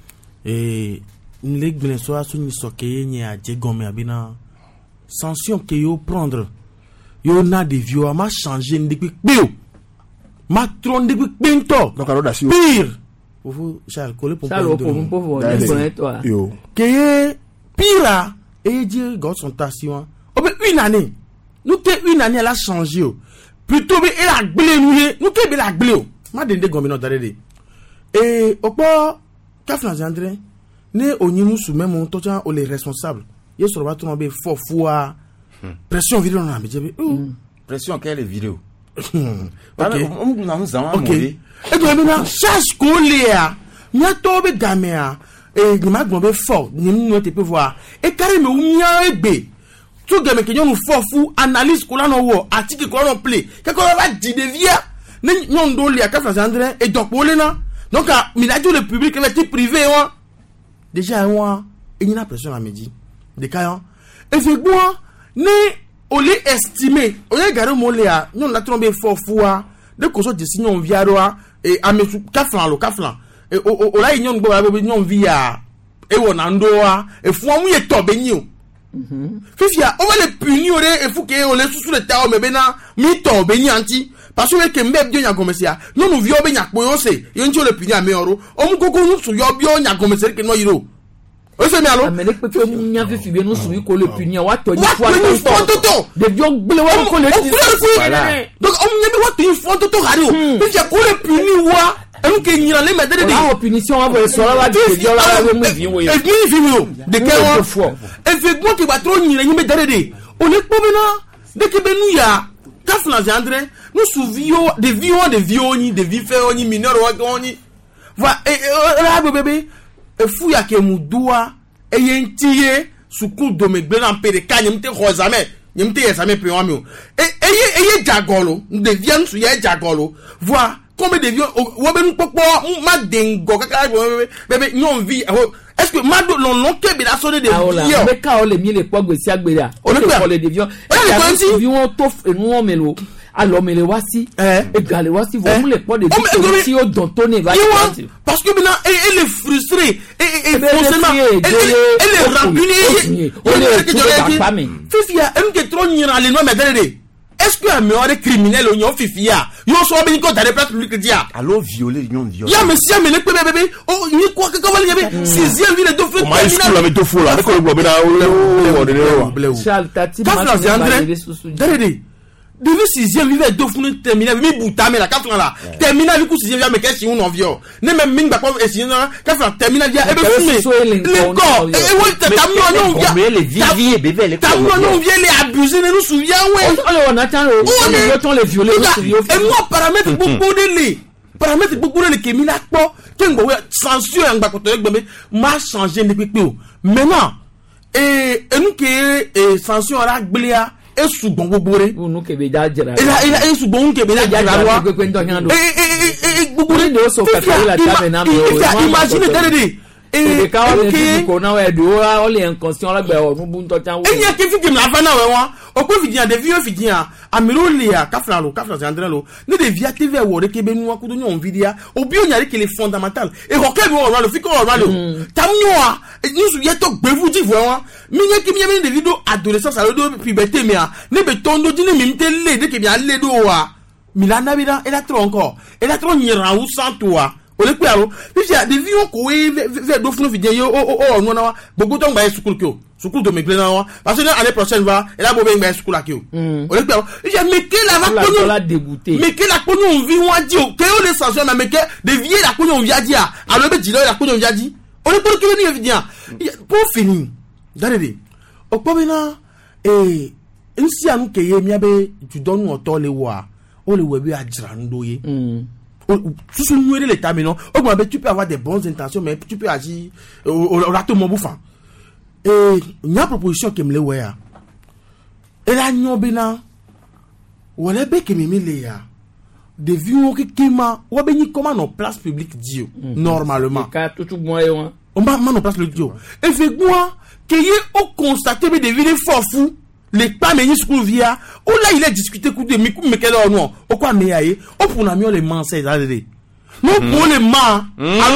e le gbene so asu ni so ke yen a jegome abina sanction que yo prendre yo na de vieux ma changer depuis pio ma tron depuis pinto donc alors d'assure pire vous Charles coller pour pour toi yo que pire et dire god son tassion oh mais une année nous que une année elle a changé plutôt mais elle a glé nous nous que elle a glé ma dende gomino darede et opo kafna jandre ne onyinu sou même on toja o les responsables ye so ba to be fo fois pression vidéo na me jebe pression quelle vidéo OK on nous en OK et donc maintenant chaque coléa nya to be gamea et ni ma gbon be fort ni nous te peut voir et carrément ou nya egbe tout game que nous fort fou analyse ko la no wo article ko la play que ko va di devia ne non do li aka France André et donc pour na donc mi la le public le type privé wa déjà wa et ni la pression à midi de cas et fait quoi ne on les estimer on est garé mon léa non la trombe fort fois de cause de signon via doa et à mes kaflan lo kaflan et o la union go ba non via et on andoa et fou mu ye to benio fifia on va les punir et fou que on les sous le terre mais bena mi to beni anti parce que mbeb dio nya gomesia non nous vio be nya po yo se yo njo le punir me oro o mu koko nu su yo bio nya gomesia ke no yiro o se mi alo mais les pe mu nya fi fi no su ko le punir wa to ni fois de bio gbele wa ko le donc on nya bi wa to ni fois to to hari o fifia ko le punir wa on ke nyira le medere de la punition va voir sur la de viola la mu vi wo e ni vi wo de ke wa e fait moi que ba trop nyira ni medere de on est pas maintenant de ke benu ya kafla André nous souvions des vions des vioni des vifeoni mineur wa oni va e la bébé e fu ya ke mudua e yentie suku do me gbe na pere ka nyimte khozame nyimte yesame pe wa mi e e e jagolo de vian su ya jagolo voir comme des vieux ou ben popo ma dengo kaka bébé non vie est-ce que ma non non que bien sonné des vieux mais quand on les mis les poids gossi agbera on les des vieux et les vieux tof et nous on melo alors mais les voici et galé voici vous les poids des vieux si au dontonné va parce que maintenant elle est frustrée et et forcément elle est rancunier on est fifia aime que trop nira les noms mais d'aller est-ce que un meilleur criminel on y fifia yo so be ko dans les places publiques dia allo violer non violer ya monsieur mais le bébé oh ni quoi que comment il y avait sixième ville de feu mais school la meto fou là ko le bobe na o le o Charles Tati André devenu sixième ville de feu terminal mi boutame la quatre là terminal du coup sixième mais qu'est-ce qu'on en vient ne même ming ba ko essayer na quatre terminal dia e be fumé le corps et oui tamno non vient les viviers bébé les tamno non vient les abuser ne nous souvient ouais on attend le les violer et moi paramètre beaucoup de les paramètre beaucoup de les kemina po kengo censure en ba ko to egbe ma changer depuis peu maintenant et et nous que censure la gblia et sous bon bobore nous que be da jira et là et sous bon que be da jira loi et et et bobore de so ka la table na me imagine dede et quand on est ko na we do o le inconscient la gbe o bu nto tan wo e ya ke fi kim la fa na we wa o ko fi dia de vieux fi dia amiro lia kafla lo kafla André lo ne de via tv wo de ke be nu akudo nyon vidia obi o nyare ke le fondamental e ko ke bi o lo fi ko o lo tamnoa ni su yeto gbevu di vo wa mi nye ke mi ye de video adolescence alo do puberté mi a ne be tondo di ne mi mte le de ke bi a le do wa milana bi da e la tro encore e la tro nyira u santoa o le pe aro fi ya de vieux ko we ve do funu fi je yo o o no na wa gbogbo to ngba e school ki o school de megle na wa parce que l'année prochaine va et là bo be ngba school aki o o le pe aro fi ya me ke la va ko la dégoûter me ke la ko no vi wa di o ke o le sanction na me ke de vieux la ko no vi adi a alo be di lo la ko no vi adi o le por ke ni evident pour finir darede o po bi na eh nsi anu ke ye mi abe tu don o to le wa o le we bi ajira ndo ye sous nous les l'état mais non tu peux avoir des bonnes intentions mais tu peux agir au rato mon bouffant et il y a une proposition qui me le ouais et là nous bena wala be que me le ya de vieux qui ma ou ben ni comment en place publique dio normalement car tout moyen on va en place publique dio et fait moi que y au constater des vidéos fort fou les pas menis school via ou là il a discuté coup de mikou mais quel non au quoi mais aïe au pour na mieux les man c'est ça de non pour les man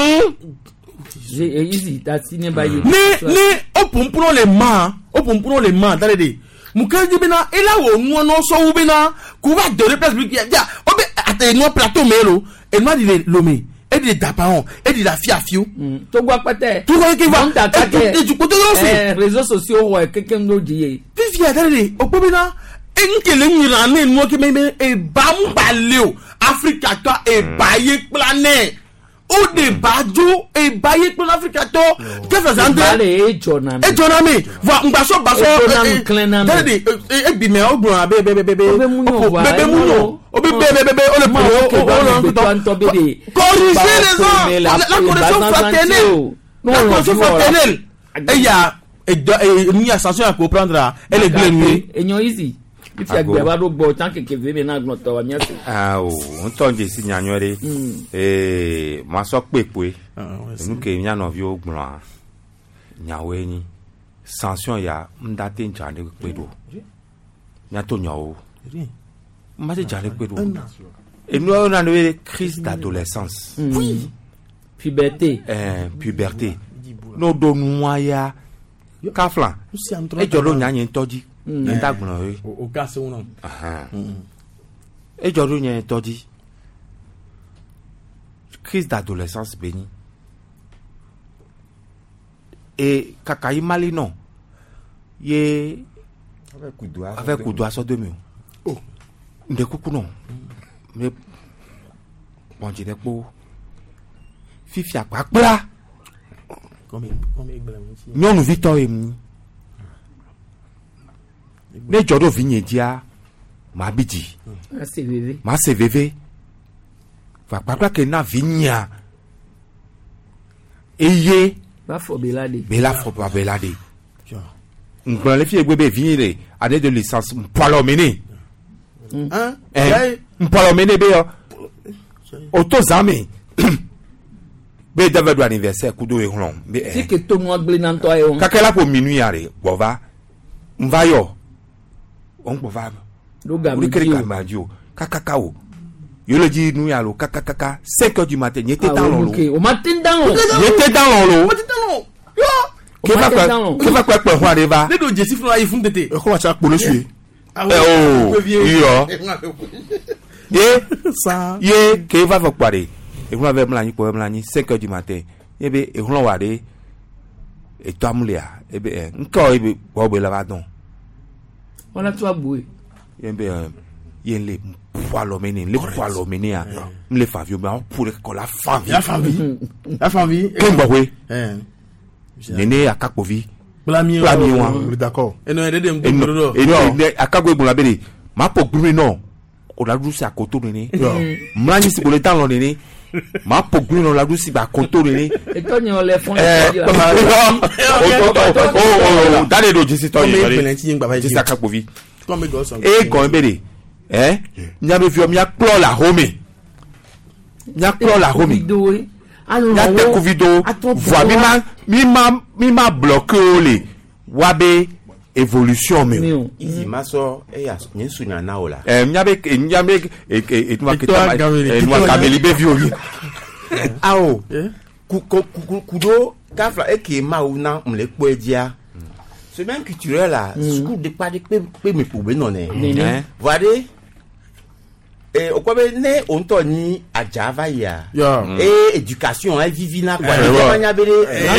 j'ai easy ta signé ba ne ne au pour pour les man au pour pour les man dans les mukaji bena et là où nous non so ou bena ku va de place publique ya o be ate no plateau melo et moi dit l'homme et des dapaon et de la fiafio to gwa pate tu vois qui va et du côté aussi réseaux sociaux ouais quelqu'un nous dit puis via d'aller au pobina et que le nirane no que même et bam baleo Africa to et baye planet au débajo et baye plan Africa to que fait André et Jonami et Jonami va mbaso baso d'aller et bi me ogbon abe bebe bebe bebe muno o bebe bebe o le pro o le corriger les gens la correction fraternelle la correction fraternelle et il y a et ni ascension à comprendre elle est glenue et non easy If you go about go tank ke veme na gno to wa mi ase. Ah o, on ton je si nyanyo re. Eh, ma so pepe. Nu ke nya no vi ogbon. Nyawe ni. Sanction ya mdate njane pe do. Nya to nyawo. Ma se jale pe do. Et nous on a une crise d'adolescence. Oui. Puberté. Eh, puberté. No do noya kafla. E jolo nya yin toji. Yin dagbon re. O ga se won. Aha. E jolo nya toji. Crise d'adolescence béni. Et kakayi mali non. Ye avec coudoua avec coudoua so de mi. Oh. Nde kuku non. Mais bon je depo fifi apapla comme comme egblem ici non nous Victor emi ne jodo vinye dia ma biji ma se veve ma se veve va papla ke na vinya eye ba fo belade bela fo ba belade ngba le fi egbebe vinye ade de licence mpalo mene hein eh mpalo mene be yo auto zami be David anniversaire kudo ehun be si ke to mo agble nan to ehun kakela po minuit yare bova mva yo on bova do ga mi kere ka madio kakakao yo le di nu ya lo kakakaka cinq heures du matin y était dans l'eau o matin dans l'eau y était dans l'eau o était dans l'eau yo que va quoi que va quoi pour arriver le do jesif no ayi fun tete e ko wa cha polo suye oh yo ye ça ye que va faire quoi et vous avez mlani pour mlani cinq heures du matin et be e hulon wade e to amulia e be nko e be bo be la ba don ona to abue e be yen le poilo meni le poilo meni a le favio ba pour que la famille la famille la famille ken bo we eh nene akapovi blami blami wa d'accord e no ede dem do e no akagwe gbon la bere ma po gburi no o la du si akoto ni mlani si ko le tan lo ni ma po gburi no la du si ba akoto ni e to ni o le fun eh oh oh dale do jisi to yi jisi akapovi e kon bere eh nya be fi o mi akplo la home nya akplo la home nya te ku video voix mi ma mi ma mi ma bloquer le wa be évolution mi izi maso e ya nyesu nya na ola eh nya be nya be e e tu ma kita e tu ma kameli be violi ao ku ku kudo kafla e ke ma u na mle po edia semaine culturelle là school de pas de pe me pour non eh voyez et au quoi ne on to ni ajava ya et éducation et vivina quoi nya bele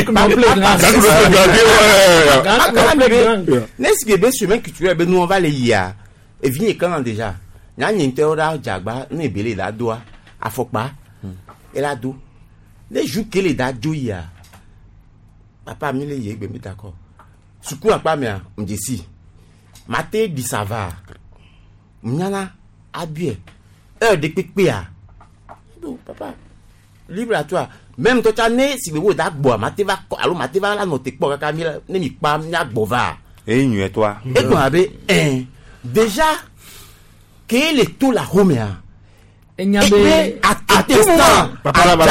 n'est-ce que be semaine culturelle be nous on va les ya et venir quand déjà nya nyinte ora jagba ne bele la doa afokpa et la do les jours que les da do ya papa mi le ye be mi d'accord suku apa mia mjesi mate di sava mnyana abie heure de pipi a do papa libre à toi même toi tane si be wo da gbo mate va alo mate va la note po kaka mi ne mi pa nya gbo va e nyu et toi e ko abe eh déjà que le tout la homea enyabe attestant papa la ba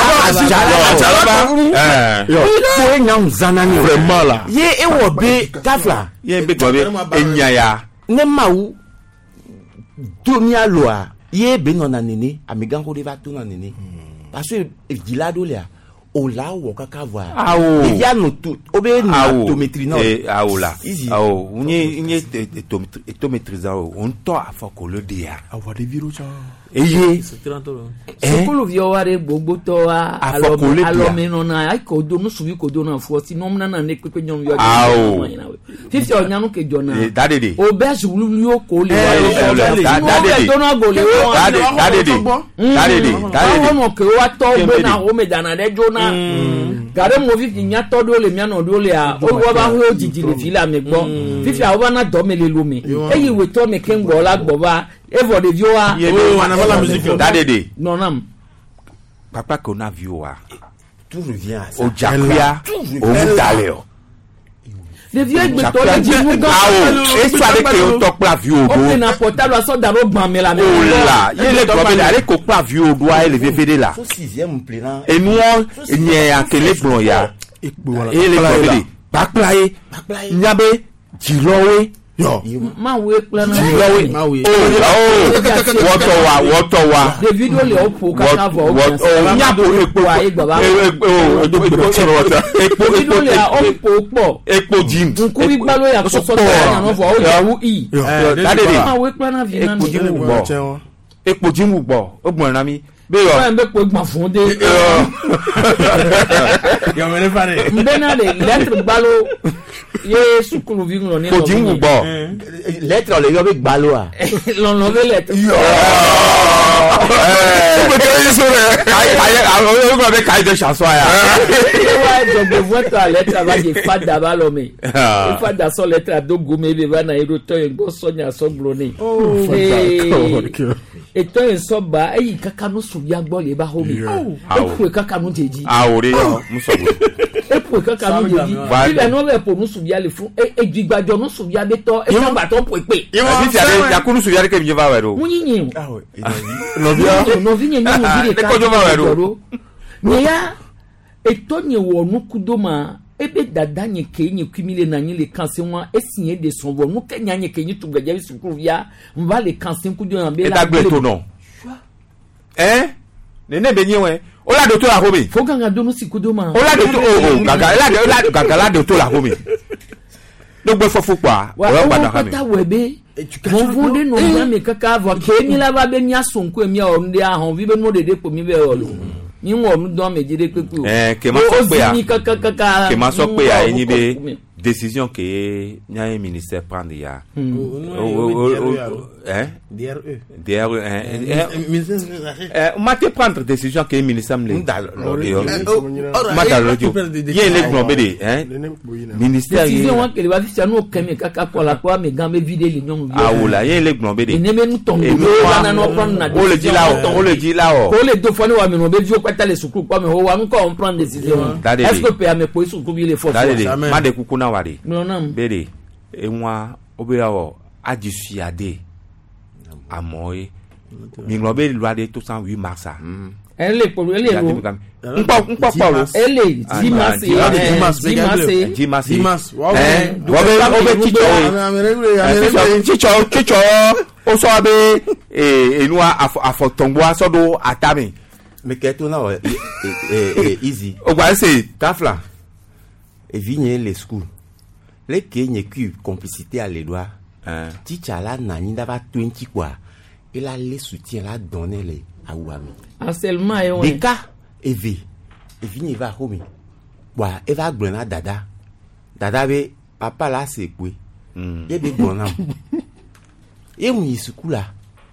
eh yo ko nyam zanani vraiment là ye e wo be kafla ye be ko be enya ya ne mawu domia loa ye be non na nene amigango de va tout na nene parce que dilado là o la wo kaka voir il y a no tout obe na autométrie non eh aola ao unye unye autométrisant on to afo ko le dia avoir des virus eye sokolo vio ware gbogbo to wa alo alo me no na ai ko do no subi ko do na fo si no mna na ne pepe nyom yo fifty onya no ke jona dadede o be sulu yo ko le dadede do na go le dadede dadede dadede no ke wa to be na o me dana de jona gare mo fifty nya to do le mi na do le a o wo ba ho jiji le fila me gbo fifty a wo na do me le lu mi eyi we to me ken gbo la gbo ba evo de vioa la musique dadede non non papa qu'on a vu wa tout revient à ça o jakuya o daleo les vieux gbetɔ le dzi nu gã awo esu ale ke o tɔ kple avi o do o pena portable aso da ro gbã me la me o la ye le gbɔ be le ale ko kple avi o do ayi le veve de la enuɔ nye akele gblɔ ya ye le gbɔ be de kpakpla ye nyabe dzilɔwe ma wo ekple na dzilɔwe o wɔtɔ wa wɔtɔ wa ɖevi ɖewo le wo ƒo kaka vɔ o nyabo ekpo ekpo ɖevi ɖewo le wo ƒo kpɔ ekpo dzim ŋkuvi gbalo ya kɔsɔ tɔ ya nyanɔ vɔ wo le wu i ma wo ekple na vi na ekpo dzim gbɔ ekpo dzim gbɔ o gbɔ na mi be yɔ ɔyɛ n bɛ kpo gbã fún de yɔmɛ fa de n bɛ na de lɛtiri gbalo ye sukuluvi ŋlɔ ne ekpo dzim gbɔ lɛtiri le yɔ be gbalo a lɔlɔ be lɛtiri o bɛ kayi de chanson ya wa jɔgbɛfɔ tɔ a lɛtiri va de fa daba lɔ me fa da sɔ lɛtiri a do gome ebe va na ye do tɔ ye gbɔ sɔnya sɔgblo ne etɔ ye sɔba eyi kaka no subia gbɔ le ba ho mi epu kaka no jeji awo de yɔ musɔgblo epu kaka no jeji ilẹ̀ n'o bɛ po no subia le fún edzigbadzɔ no subia bɛ tɔ esɔgbatɔ po ekpe. ebi ti ale yakunu subia de ke mi va wɛ do. mun yi yin o nɔviya nɔvi nye nyɔnuvi de ka jɔ do nye ya etɔ nye wɔ nukudo ma ebe dada nye ke nye kimi le na nye le kanse wa esi nye de sɔn wɔ nu ke nya nye ke nye tugbeja bi sukuruviya n va le kanse kudo na be la gbele to nɔ ɛn nene bɛ nye wɛ o la do to la ko mi. fo ganga donu si kudo ma. o la do to o gaga la gaga la do to la ko mi. ne gbɛ fɔ fo kpa o yɛ gbada ka mi. wa o kɔta wɛ be mo fún de nɔviya mi kaka vɔ ke mi la va be mi asonko mi ɔnu de ahɔn vi be no de de ko mi bɛ ɔlu ni ŋɔ ɔnu dɔn mi jide pepe o. ɛɛ kema sɔ kpe ya kaka kema sɔ kpe ya enyi be décision ke nya ye ministère prendre ya. o o o hein D R E D R E euh on m'a fait prendre décision que ministère me ma da radio ye le gbon be de hein ministère décision wa ke le ba fi no kemi kaka kola kwa me gambe vide le nyom bi ah ola ye le gbon be de ne me nu tongo na no prendre na o le di la o le di la o o le do foni wa me no be ju kwata le sukuru kwa me ho wa nko on prendre décision est-ce que pe me po sukuru bi le fo ma de kuku na wari non non bere enwa obirawo ajisuade amoye mi nglo be loi de two cent huit mars a ele po ele lo npo npo po ele dimas dimas dimas dimas eh wo be wo be chicho chicho chicho o so be eh enua afotongbo asodo atami me ke to na eh easy o gba se tafla e vigne les school le ke nye ku complicité à les doigts hein teacher la nani dava twenty quoi il a les soutien la donner les à ouami harcèlement et on des cas eve e vigne va homi wa e va gbona dada dada be papa la se kwe e be gbona e mu school là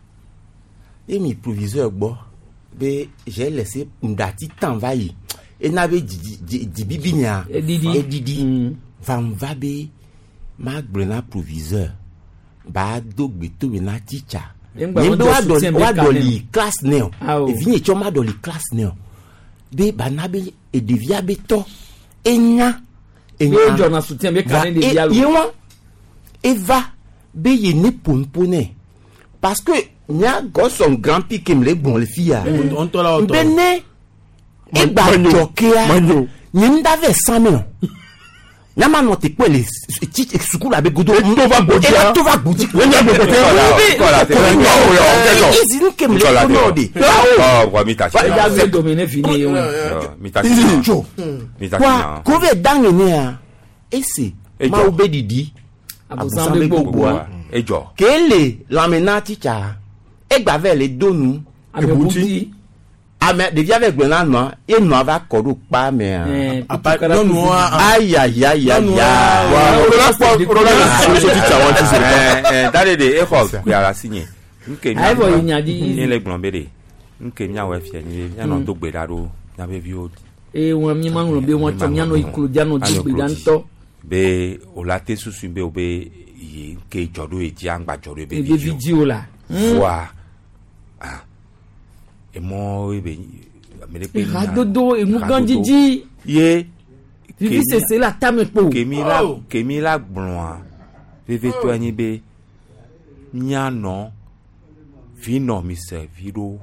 e mi proviseur gbo be j'ai laissé ndati temps va yi e na be di bibinya e didi e didi van va be ma gbona proviseur ba do gbe to be na teacher ni do wa do wa do li class neo e vini choma do li class neo be ba na be e devia be to enya enya jo na soutien be kan de dialogue e won e va be ye ne pompone parce que nya go son grand pique me le bon le fia on to la on to bene e ba jokea ni ndave cent millions nyama no te kwele chiche sukulu abe godo to va godia to va gudi nya be ko la te yo izi nke mle ko no de oh wa mi ta chi ya be dominer fini yo mi ta chi mi ta chi ko ve dange ne a ese ma ube didi abusambe gbogbo ejo kele lamena teacher e gba ve le donu ebuti ame de via avec gbona no e no ava kodu pa me apa donu ay ay ay ay wa so teacher want to say eh dade de e ho ya la sinye nke mi ai bo yin adi ni le gbon bere nke mi awe fie ni ya no do gbe daro na be vi o e won mi ma nlo be won cho mi no ikulu dia no do gbe dan to be o la te susu be o be yi nke jodo e ji angba jodo be video la wa ah emo ebe amele pe radodo emu ganjiji ye vivi c'est la tamepo kemi la kemi la gbloa vivi to anyi be nya no vi no mi se viro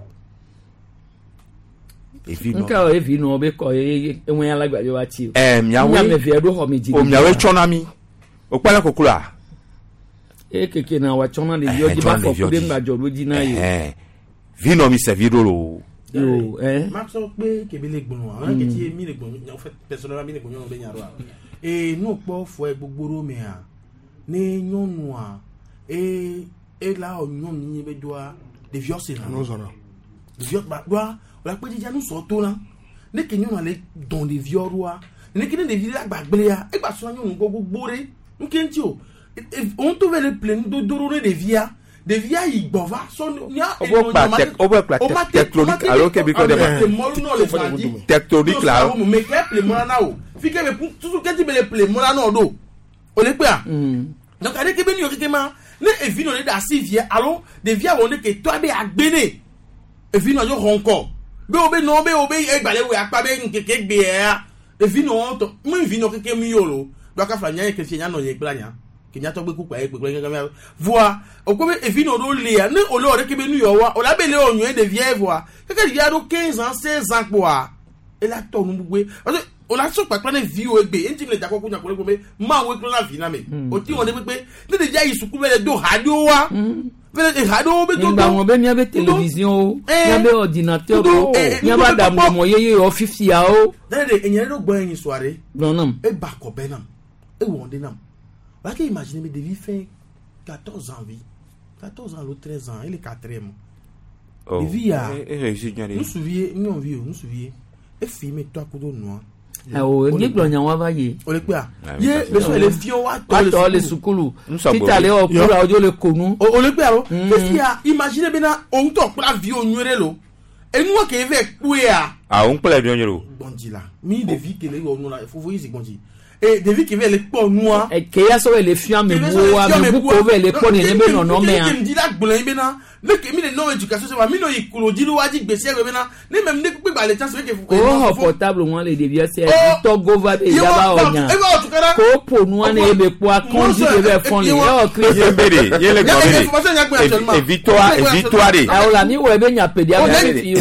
e vi no nka e vi no be ko e enwe alagbaje wa ti eh miawe nya me fi edo ho mi ji o miawe chona mi o pala kokura e keke na wa chona de yo di ba fo kude ngbajo lo ji na yo eh vi no mi se viro lo yo eh ma so pe kebele gbonu wa ke ti mi le gbonu en fait personnellement mi le gbonu be nyaro e no po fo e gbogboro me a ne nyonu a e e la o nyon ni be doa de violence na no zona de violence ba doa la pe dia nu so to na ne ke nyonu ale don de violence ne ke ne de violence gbagbe ya e gba so nyonu gbogbore nkenti o on to le plein do dorone de via de via igbova so nya obo pa obo pa tectonique alors que bi ko de tectonique là o me ke ple mo na o fi ke be tout ke ti be le ple mo na no do o le pe a donc ade ke be ni o ke ma ne e vi no le da si via alors de via won ke to be agbene e vi no yo ronko be o be no be o be e gbale we apa be nke ke gbe e e vi no to mo vi no ke ke mi yo lo do ka fa nya ke fi nya no ye gbla nya kinya to gbe kupa e pe pe ngam voa o ko be e fi no do le a ne o le o re ke be nu yo wa o la be le o yun de vie voa ke ke dia do quinze ans seize ans po a e la to nu bugbe o la so pa pa ne vi o egbe enti le jakoko nya ko le ma we klo la vi na me o ti won de pe ne de ja isuku be le do radio wa be le radio be to do ngba be ni be télévision ni be ordinateur ni ba da mo yeye o fifty ya o de de enye do gbo yin soare non e ba ko be nam e won de nam va que imaginer mais David fait quatorze ans vie quatorze ans l'autre treize ans il est quatrième oh David a nous souviens nous vieux nous souviens et filmer toi kudo noir ah o ni gbonya wa ba ye o le pe a ye le so le fion wa to le sukulu tita le o kura ojo le konu o le pe a o qu'est-ce a imaginer bena on to pra vie o nwere lo e nu ke ve ku a ah on pele bien lo bondi la mi David ke le o nu la faut voir c'est bondi et David qui veut les pons noirs et qui a sauvé les fiams mais bois mais beaucoup veut les pons ne be non non mais qui me dit la gbolin be na le que mi le non éducation c'est va mi no ikolo di lo waji gbese be na ne même ne pe ba le chance que faut oh portable moi les devier c'est togo va be ya ba onya ko po noir ne be po konji de be fon le yo créer bere ye le gomere et victoire et victoire ah la mi we be nya pedia be fi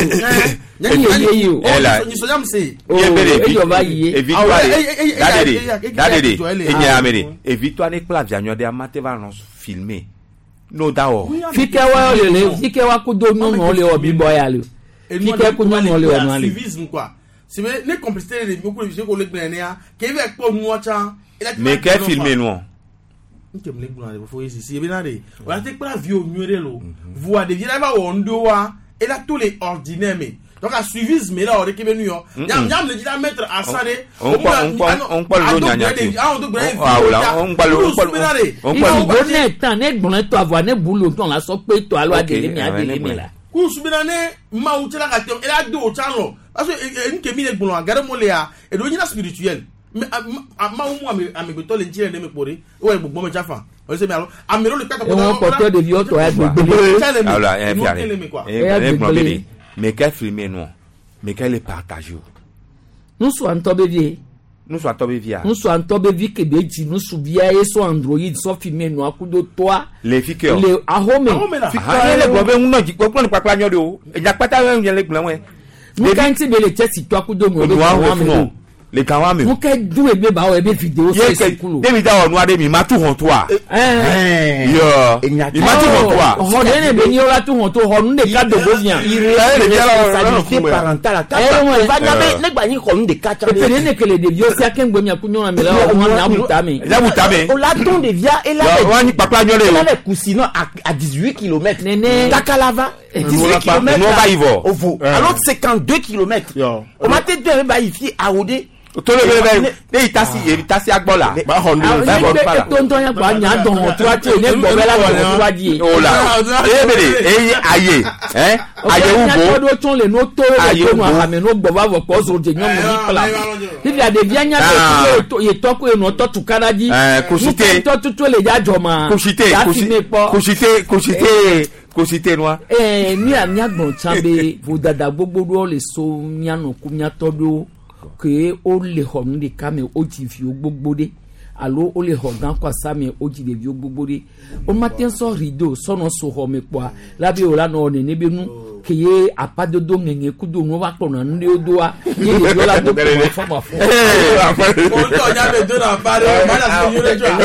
o ela ni so jam se ye bere et victoire dadede dadede enye amere et victoire ne pla vianyo de amate va non filmer no dawo fike wa le le fike wa ku do no no le obi boy ale fike ku no no le o no ale civisme quoi c'est les complicité de beaucoup de ko le gben ya ke ve po nu ocha mais que filmer no nke mle gbo na le fo isi si e be na de wa te pla vi o nuere lo voix de viena ba wo ndo wa et là tous les ordinaires mais donc à suivisme là on récupère nous yam yam le dit à mettre à ça on on on parle de nyanya ah on doit ah on parle on parle on parle bonne temps ne bon to avoir ne boulot ton la so pe to alo adele mi adele mi la ku subina ne ma u tela ka tem e la do chanlo parce que nke mi ne gbon agare mo le a e do nyina spirituel mais ma u mu ame ame beto le njire ne me pore o e gbogbo me chafa o se mi alo amero le peta ko on porteur de vieux to e gbogbo alors e fiare e gbogbo mais qu'elle filme non mais qu'elle partage nous so antobe vie nous so antobe vie nous so antobe vie que beji nous so via et so android so filme no akudo toi les fiqueurs les ahome fiqueurs les gobe un no ji popo ni papa nyo de o eja pata wen le gble wen nous quand ti be le chesi to akudo no le wa le kawa me mo ke du ebe ba o ebe video se sikulu David da onu ade mi ma tu hon to a eh yo mi ma tu hon to a ho de ne be ni o la tu hon to ho nu de ka do go vian responsabilité parentale ka va na le gba yin ko nu de ka cha e pe ne ke le de bio se aken gbo mi akunyo na me la o na buta me la buta me o la ton de via et là wa ni papa nyo le o la cousino à dix-huit kilomètres nene takalava dix-huit kilomètres no ba ivo ovo alors cinquante-deux kilomètres o ma te de ba ifi a ode to le bele be itasi e itasi agbola ba hondo ba bo pala to nto yan pa nya don to ati ne gbo bela ko to aji o la e bele e aye eh aye ubo do ton le no to le no ha me no gbo ba bo ko so je nyom ni pala if ya de bia nya to ye to ko e no to tukanaji eh kusite to to to le ja joma kusite kusite kusite kusite noa eh ni amia gbon chambe vo dada gbogbo do le so mia no ku mia to do que o le xɔ nu ɖeka me o dzi viwo gbogbo ɖe alo o le xɔ gã kɔ asa me o dzi ɖeviwo gbogbo ɖe o ma te sɔ rido sɔnɔ so xɔ me kpɔa la be o la nɔ nene be nu ke ye apadodo ŋeŋe kudo nu va kplɔna nu ɖewo doa ye ɖeviwo la do kplɔ fɔ ma fɔ. o tɔ nya me do na ba ɖe ma na se yi ɖe dzɔ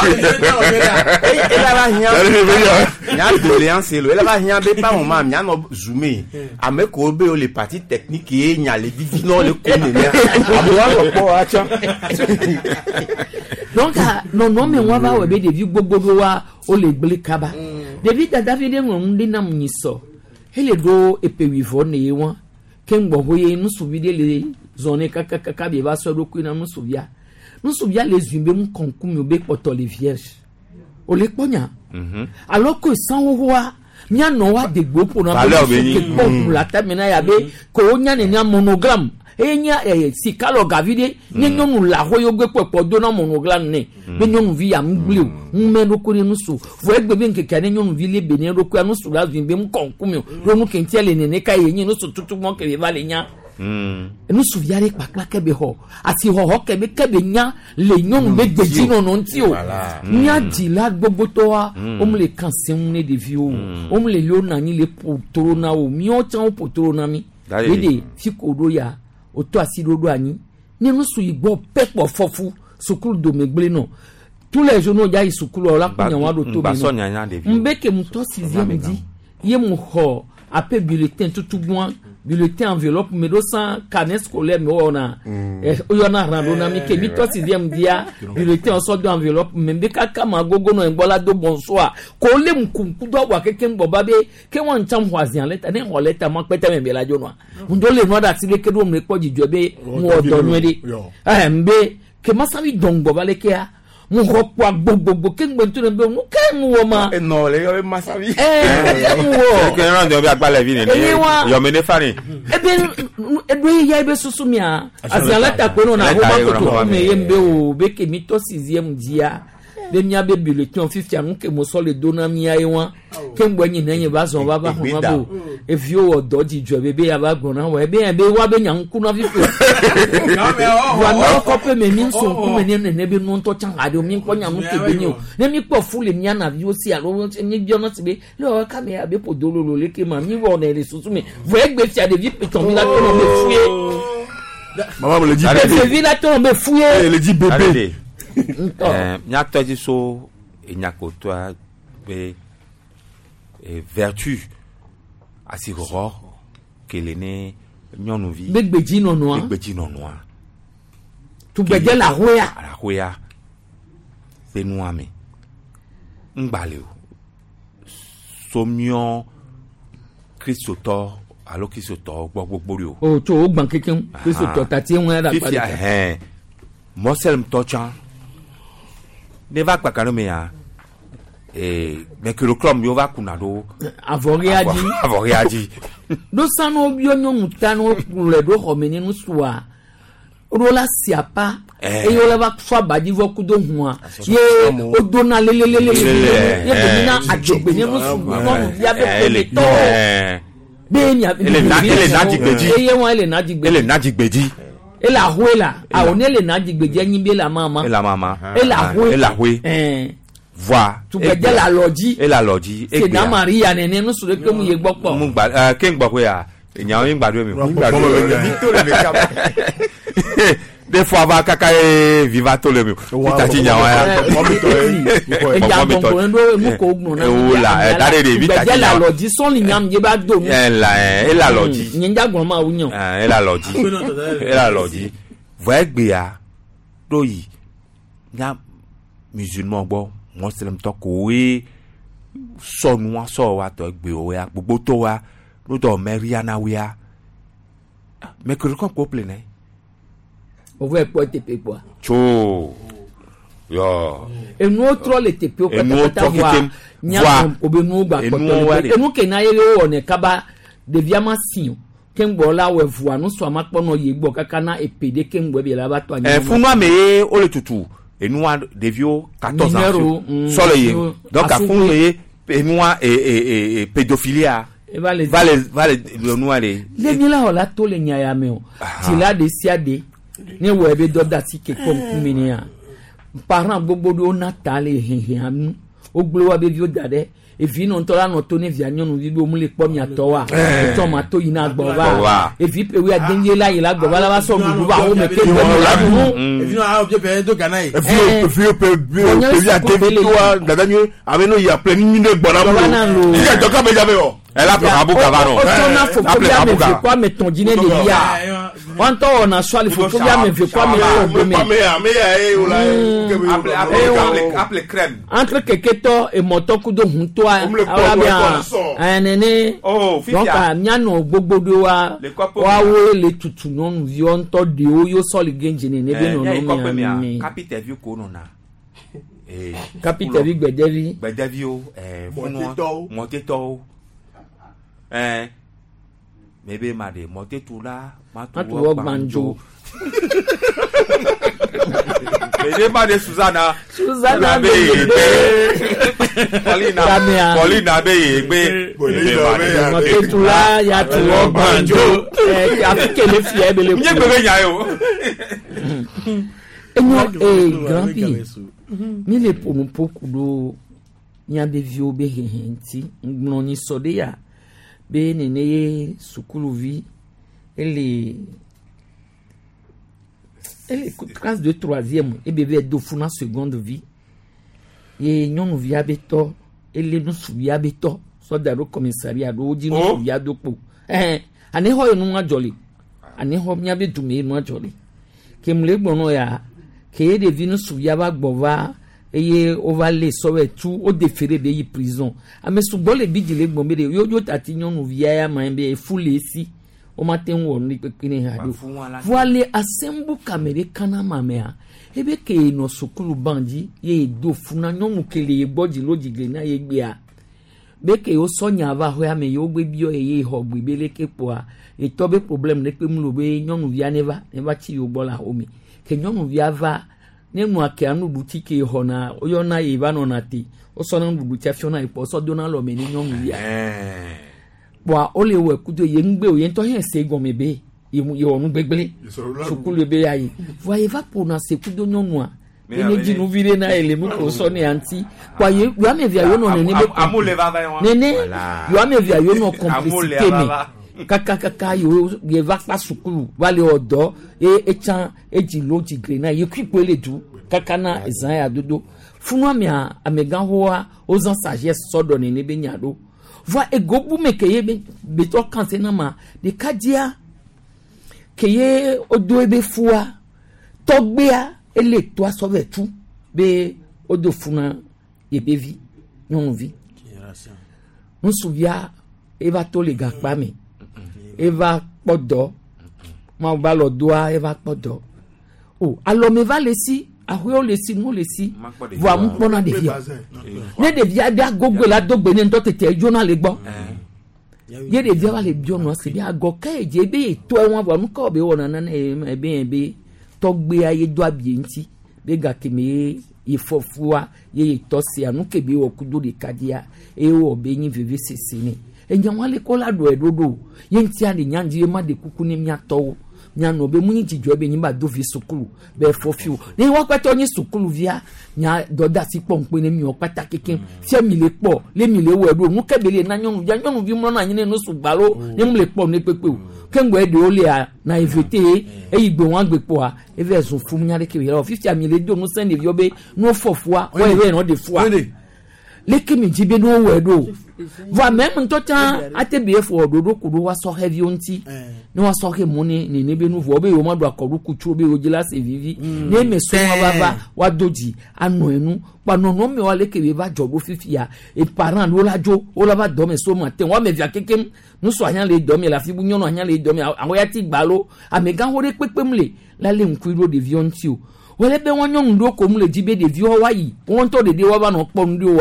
e la va hiã nya doléance lo e la va hiã be ba mo ma mia nɔ zoomé ame ko be o le partie technique ye nya le vivi no le ko nene abo wa lɔ kpɔ wa tsɔ. Donc non mais moi va webe devi gbogbo wa o le gble kaba devi dada fi de ŋun de nam nyi so ele do epewivo ne won ken gbo hoye nu subi de le zone kaka kaka be ba so do ku na nu subia nu subia les zumbe mu konku mi obe poto les vierges o le ponya alors que sans wa nya no wa de gbo po na ke po la tamina ya be ko nya ne nya monogramme enya eh si kalo gavide ni nyonu la hoyo gbe popo do na monogram ne be nyonu vi am gblu mme no ko ni so vo egbe bi nkeka ne nyonu vi le be ne ro ko anu so la vin be m konkum ro mu kentiele ne ne ka ye nyi no so tutu mo ke va le nya mm enu so viare pakpa ke be ho ati ho ho ke be ke be nya le nyonu be gbeji no no nti o nya di la gbogbo to wa o mu le kan se un ne de vi o o mu le yo na ni le potoro na o mi o chan o potoro na mi ede fi ko do ya o to asidodo anyi ni nu su igbo pepo fofu sukulu do megbele no tous les journaux ja isukulu ola kunya wa do to mi mbeke mto sixième dit ye mu ho ape bulletin tutugwan bulletin enveloppe me do sans carnet scolaire me ona eh oyona rando na mi ke mi to sixième dia bulletin so do enveloppe me mbeka kama gogo no ngbola do bonsoir ko le mkunku do wa keke ngboba be ke won cham hwazian leta ne ho leta ma pete me bela jonwa ndo le no da ti be ke do me ko jijo be mu odo no de eh mbe ke masabi dongbo bale ke a mu hopwa gbogbo ke ngbe tu be mu ke mu wo ma e no le yo masabi eh mu wo ke ran do be agbale vi ne yo me ne fani e be e do ya be susumia asialata ko no na ho ba ko to me ye mbe o be ke mi to sixième dia be mia be bulletin fifty anu ke mo so le dona mi ayi won ke ngbo yin na yin ba so ba ba ho ma bo e fi o doji jo be be ya ba gbona wo e be be wa be nyan ku na fifty wa no ko pe me mi so ku me ne ne be no to chan ade mi ko nyan ke be ni o ne mi po fu le mi na vi o si alo ni bi ona ti be lo ka me abe po dolo lo le ke ma mi wo na le susu me vo egbe ti ade vi pe ton mi la to no be fuye maman me le dit bébé vi la to no be fuye le dit bébé eh nya to ji so e nya ko to be e vertu asiroro kele ne nyonu vi begbeji no no begbeji no no tu gbeje la hoya la hoya be nu ami ngbale o somio Kristo to alo Kristo to gbogbo ri o o to o gban keken Kristo to tati won da pa eh mosel to chan ne va pa kanu me ya eh mercurochrome yo va kuna do avoriaji avoriaji do sano bio nyonu tanu le do homeni nu suwa rola siapa e yo le va so abaji vo kudo huan ye odona lelelele ye bina adogbe ni nu suwa no ya be ko le to be ni ele na ele na jigbeji ye won ele na jigbeji ele na jigbeji ele ahuela a oni ele na jigbeji yin be la mama ele mama ele ahue ele ahue eh voix tu gbeje la loji e la loji e na Maria nene nu sure ke mu ye gbopo mu gba eh ke ngbo pe a eyan yin gbadu mi mu gbadu Victor me kaba des fois va kaka e viva to le mi itati nya wa ya mo mi to e ja bongo ndo mu ko ugno na o la e dare de vitati gbeje la loji son ni nyam je ba do mi e la e la loji yin ja gbon ma wunyan e la loji e la loji va egbe ya do yi nya musulman gbo muslim to ko we so nu wa so wa to gbe o ya gbogbo to wa no do meriana we ya me ko ko ko ple ne o ve po te pe po cho yo e no tro le te pe o e no to kitem nya o be no gba ko e no ke na ye o ne kaba de viama sin kengbo la we voa no so amapo no ye gbo kaka na epede kengbo be la ba to anya e funu ame o le tutu enua devio quatorze ans solo ye donc a fond ye enua et et et pédophilie va les va les va les le noir les les mila ola to le nya ya me o ti la de siade ni wo ebe do dati ke kom kumini ya parent gbogbo do na tale hehe anu o gbe wa be vi o dade e vi no ntola no to ne vi anyonu vi bo mu le po mi ato wa e to ma to ina gbo ba e vi pe wi adenye la ila gbo ba la ba so gudu ba o me ke do la nu e vi no a obje pe do gana e vi vi pe vi adenye to wa dada mi ave no ya ple ni ne gbo na mu ni ka joka be ja be o elle a pris un bout avant. On a faut bien me faire quoi mais ton dîner de dia. On t'en on a soit il faut bien me faire quoi mais mais mais mais appelé crème. Entre keketo et motoku do hunto a bien. Un nene. Oh, donc a nyano gbogbo do wa wa we le tutu non vi on to de o yo so le genji ne ne be no no mi. Capitaine vu ko no na. Eh capitaine vi gbedevi. Gbedevi o eh moteto moteto. Eh, maybe made mote tula, matu wo banjo. Maybe made Susanna, Susanna be, Paulina, Paulina be, be, mote tula ya tu wo banjo. Eh, afike le fie be le. Nye bebe nya yo. Enyo eh grand pi. Mi le ponu poku do nya be vi obe henti, ngno ni sode ya. Be nene sukulu vi ele ele classe de troisième e bebe do funa seconde vie e nyonu vi abeto ele no su vi abeto so da ro commissariat do di no vi adopo eh ane ho enu ajoli ane ho nya be dume enu ajoli ke mle gbono ya ke de vi no su vi abagbova eye overlay so we tu o defere be yi prison ame sugbon le bidile gbon be de yo yo tati nyonu via ya man be fully si o maten wo ni pepini ha do voile asembu kamere kana mamea ebe ke no sukulu bandi ye do funa nyonu kele ye gboji lojigre na ye gbe a be ke o sonya va ho ya me yo gbe bio ye ho gbe bele ke po a e to be problem le pe mu lo be nyonu via never never chi yo bola omi ke nyonu via va nemu ake anu boutique hona oyona iba no nati o so na boutique fiona ipo so dona lo me ni nyonu ya eh bo ole we kudo ye ngbe o ye nto he se gon mebe ye onu gbegbele sukulu be ayi voyez va pour na se kudo nyonu a ene ji nu vire na ele mu ko so ni anti kwa ye yo ame via yo no ne ne amule va va nene yo ame via yo no complicité me kaka kaka yo ye va pa sukulu wale odo e echan eji loji grena ye kwipo le du kaka na ezan ya dodo funu amia amegan hoa ozan sagesse sodo ne ne be nyado va egobu mekeye be beto kanse na ma de kadia keye odo ebe fua togbea ele to asove tu be odo funa ye bevi non vi on souvia eva to le gakpa me eva podo ma ba lo doa eva podo oh alors me va lesi ahwe o lesi no lesi vo mu pona de via ne de via bia gogo la dogbe ne nto tete jona le gbo ye de via va le bio no se bia go ka eje be to e won vo mu ka obe wona na e be e be to gbe aye do abie nti be ga keme ifofua ye to se anu kebe okudo de kadia e o be yin vivi sesini enja wale kola do edodo yenti ade nyanji ma de kuku ni miato nya no be munyi jijo be nyimba do vi sukulu be fofiu ni wo peto ni sukulu via nya doda si pompe ne mi o pata keken fie mi le po le mi le wo edo mu kebele na nyonu ja nyonu vi mo na nyine no sugbalo ni mu le po ne pepe o kengbo e de o le a na invite e igbe won agbepo a e ve sun fu nya le ke o fifty mi le do no send vi obe no fofua o e we no de fua le ke mi jibe no wo edo va même ntotan atebie fo ododo kudo wa so heavy onti ne wa so he moni ne ne be nu vo be yo madu akoru kuturo be ojila se vivi ne me so wa baba wa doji anu enu pa no no me wa le ke be ba jobo fifia e parent lo la jo o la ba do me so matin wa me via kekem nu so ayan le do me la fi bu nyon ayan le do me awon ya ti gba lo amegan hore pepem le la le nkuiro de vionti o wele be won nyon ndo ko mu le jibe de vi o wa yi won to de de wa ba no po ndu wa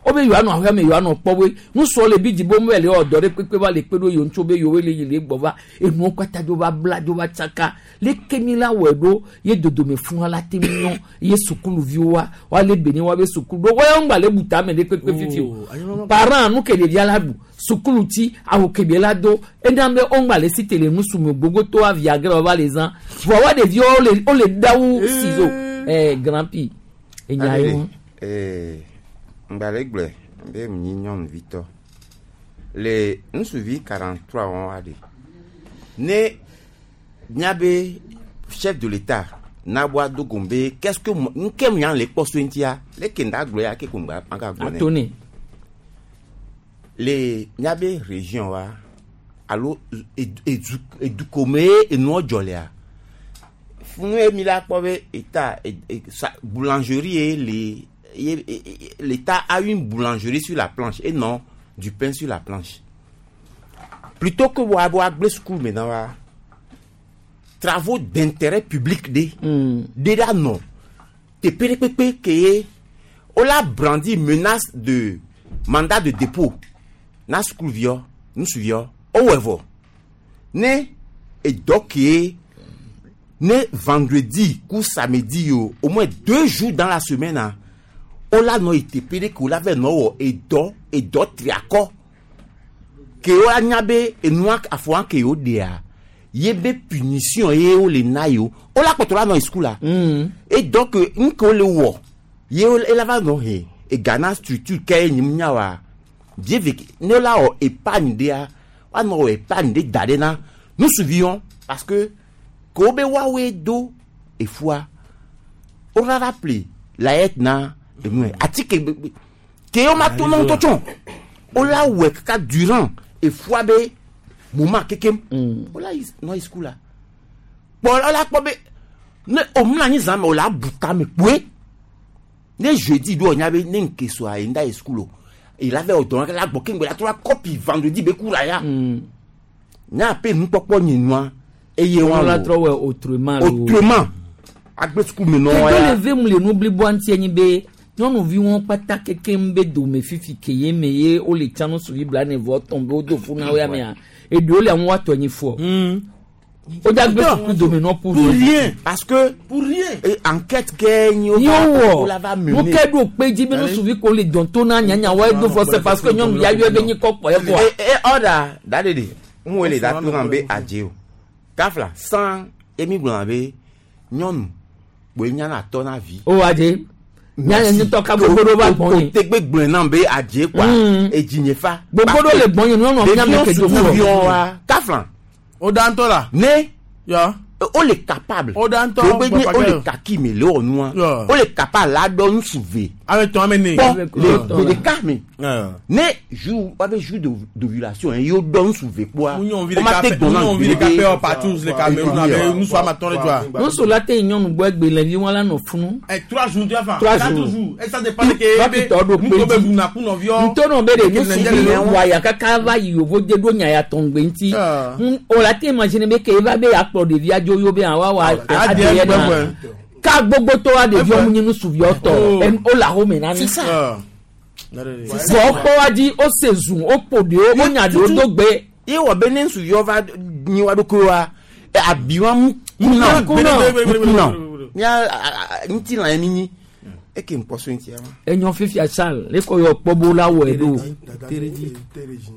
obe yo anu ahwe me yo anu powe nu so le bi jibo mwele odo re pepe ba le pedo yo ncho be yo we le yile gbova enu kwata jo ba bla jo ba chaka le kemila wedo ye dodo me fun ala temion ye sukulu viwa wa le beni wa be sukulu do wa ngba le buta me le pepe fifi parents nu ke le dia du sukulu ti awo kebe la do endambe ongba le cité le musumu gogo to aviagra ba les ans voir des vieux on les on les daou ciseaux eh grand pi e nyayo eh Mbalegble, be mignon Victor. Les nous suivi quarante-trois ans ade. Ne nyabe chef de l'état Nabwa Dogombe, qu'est-ce que n'kem yan les postintia, les kenda gloya ke kumba panga gone. Atone. Les nyabe région wa allo edukome et no jolia. Funu mila pobe état boulangerie et les l'État a une boulangerie sur la planche et non du pain sur la planche. Plutôt que vous avoir school maintenant, travaux d'intérêt public de déjà non. Te pérépépé que on a brandi menace de mandat de dépôt. Na school via, nous suivons au evo. Ne et donc ne vendredi ou samedi au moins deux jours dans la semaine. Hein, on a no été péré qu'on avait no et do et do triaco que on a nyabe et noir à fois que yo dia yebe punition et o le nayo on la contre la no school là et donc une ko le wo ye e la va no he et Ghana structure que nyimnya wa die vek ne la o épargne dia wa no épargne de dadena nous suivions parce que ko be wa we do et fois on a rappelé la etna ati ke ke o ma to non to chon o la we ka durant e fois be moment kekem o la no school la bon la ko be ne o mla ni zam o la buka me pwe ne jeudi do nya be ne nke so a inda school il avait au don la bokin be la trois copie vendredi be kula ya nya pe nu popo ni noa e ye wan la trop autrement autrement agbe school me no ya le vem le n'oublie bo anti ni be non vi won pata kekembe do me fifi keye meye o le chano suvi bla ne vo tombe o do funa ya me e do le an wa to ni fo o da gbe ku do me no pour rien parce que pour rien et enquête que ni o la va mener mo ke do pe ji be no suvi ko le don to na nya nya wa do fo c'est parce que nyom ya yo be ni ko po e ko e order dadede mo le da to rambe aje o kafla sans emi glambe nyom bo nya na to na vie o aje nya ni to ka gogodo ba gbon yin te gbe gbon na be aje kwa e jinye fa gogodo le gbon yin no no nya me ke do mo wa kafla o danto la ne ya on est capable o danto on est kaki me le onu on est capable la don souver avec toi amener le le kami ne jour avec jour de d'ovulation yo don souver quoi on m'a te donné on vit capé partout les caméras nous soit matin de joie non so la te yon nu bo egbe le wọn la no funu eh trois jours tu vas quatre jours et ça dépend que nous be buna ku no vio nto no be de no si wa ya kaka va yo bo de do nya ya tongbe nti o la te imagine be ke va be aplo de via jo yo be wa wa adeye na ka gbogbo to wa de vio mu nyinu suvi oto en o la ho me na ni c'est ça so ko wa di o sezun o pode o nya do do gbe ye wo be nen suvi ova ni wa do ko wa abiwa mu na na ya nti la emi e ke mposo nti ama enyo fifi a chal le ko yo pobo la wo edo tereji tereji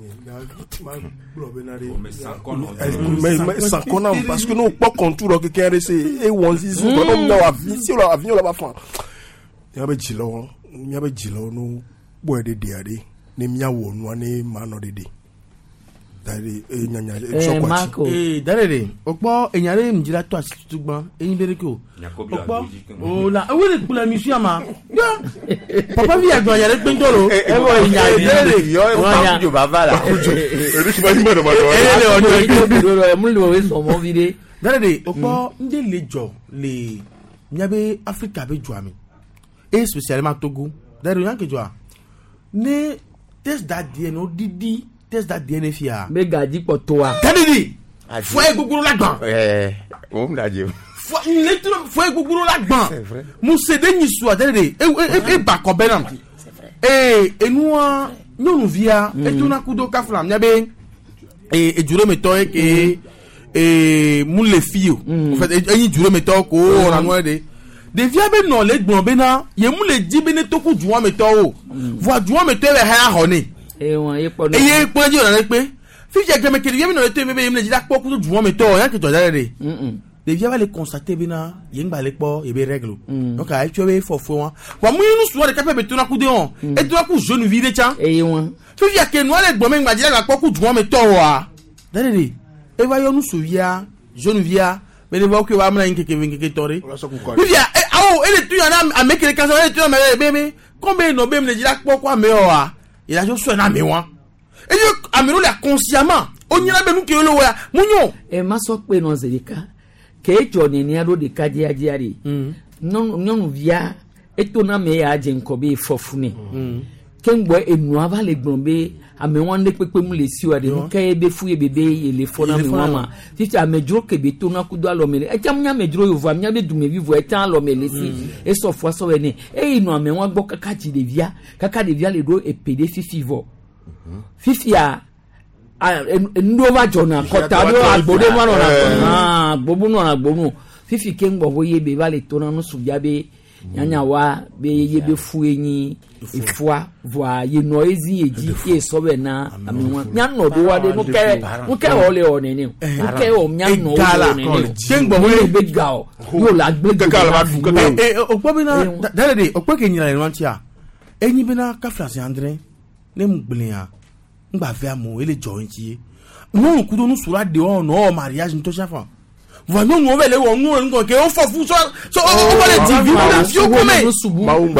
mais ça connaît parce que nous pas contour que quelqu'un c'est et on dit so non non avis si la avis la ba fa ya be jilo ya be jilo no boy de diade ni mia wo no ni ma no de de dare e nyanya e sokwachi eh dare de opo enyare mjira to asitugban eyin bereko opo o la o le kula mi fiama papa vi agban yare pe ndoro e bo enyare dare yo e pa jo baba la e ki ba ni mo do ma do e le odo ndoro e mu lo we so mo vide dare de opo nde lejo le nyabe Africa be jo ami et spécialement Togo dare yan ke jo ne test that D N O didi test that D N F ya be gaji poto a tadidi foi guguru la gban eh o mu daje foi le foi guguru la gban mu sede ni so tadidi e e ba ko benam eh enua nyonu via etuna kudo kaflam nyabe eh ejuro meto e eh mun le fio en fait enyi juro meto ko na no de de via be no le gbon be na ye mun le di be ne toku juwa meto o voi juwa meto be ha ho ni eh won ye po e ye po ji na pe fi je gbe kiri ye me no le to be be ye me le di da po ku juwa meto yan ke to jare de de via va le constater be na ye ngba le po e be règle donc a tu be fo fo wa mu nu so de kape be to na ku de on e to ku jeune vie de chan eh won fi je ke no le gbon me ngba ji da po ku juwa meto wa dare de e va yo nu so via jeune via mais les voix que va amener quelque quelque quelque toré oui via ah oh elle tu en a à mettre les cancer elle tu en a bébé combien no bébé me dit là pourquoi me wa il a juste na me wa et yo amelo la consciemment onyina be nu ke lo wa munyo e ma so pe no zelika ke joni ni ado de kadia diari non non via e to na me ya je nkobe fofune kengbo enu ava le gbonbe ame wande pepe mu le siwa de nka ebe fu ye bebe ye le fona me mama titi amejro ke be to na kudo alomele e jam nya mejro yo vo amnya be dume vivo e tan alomele si e so fo so we ni e inu ame won gbo kaka ji de via kaka de via le do e pede fifi vo fifi a ndo va jona kota do agbode mo na ah gbobu no na gbobu fifi kengbo wo ye be va le to na no su bia be nyanya wa be ye be fu enyi ifua voa ye noisy eji e so be na amiwa nya no do wa de no ke no ke ole one ni no ke o nya no ole ni kengbo wo be gao yo la gbe kaka la fu kaka e okpo bi na dale de okpo ke nyira ran tia enyi bi na ka France André ne mgbele ya ngba ve amu ele join ti no ku do no sura de on no mariage nto chafa voyons nous on va les on nous on que on faut fou ça ça on va les dire la fio comme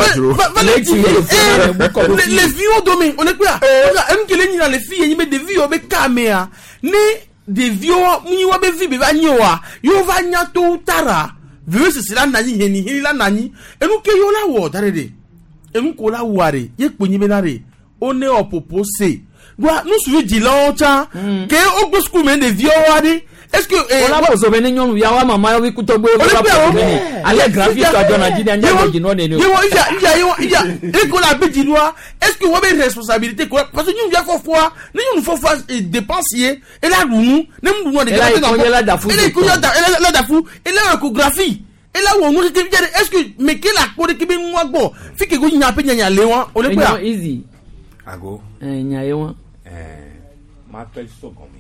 les vieux domé on est quoi on que les ni dans les filles ni met des vieux be caméra ni des vieux ni wa be vi be va nyoa yo va nya to tara vieux c'est là nani ni ni là nani et nous que yo la wo darede et nous ko la ware ye po ni be na re on est au proposé doit nous suivre dit là cha que au school men des vieux wadi est-ce que eh on a besoin de nyon ya wa mama yo ku to gbe ko ale graphique to jona ji dan ja ji no ne ni yo ya ya yo ya e ko la be ji loi est-ce que wo be responsabilité parce que nous ya fo fois ni nous faut faire dépensier et là nous ne nous doit de la dafu et ko ya la dafu et la échographie et là où on nous est-ce que mais que la ko de ki be nwa gbo fi ke go nya pe nya le won o le pe easy ago eh nya ye won eh m'appelle Sogomi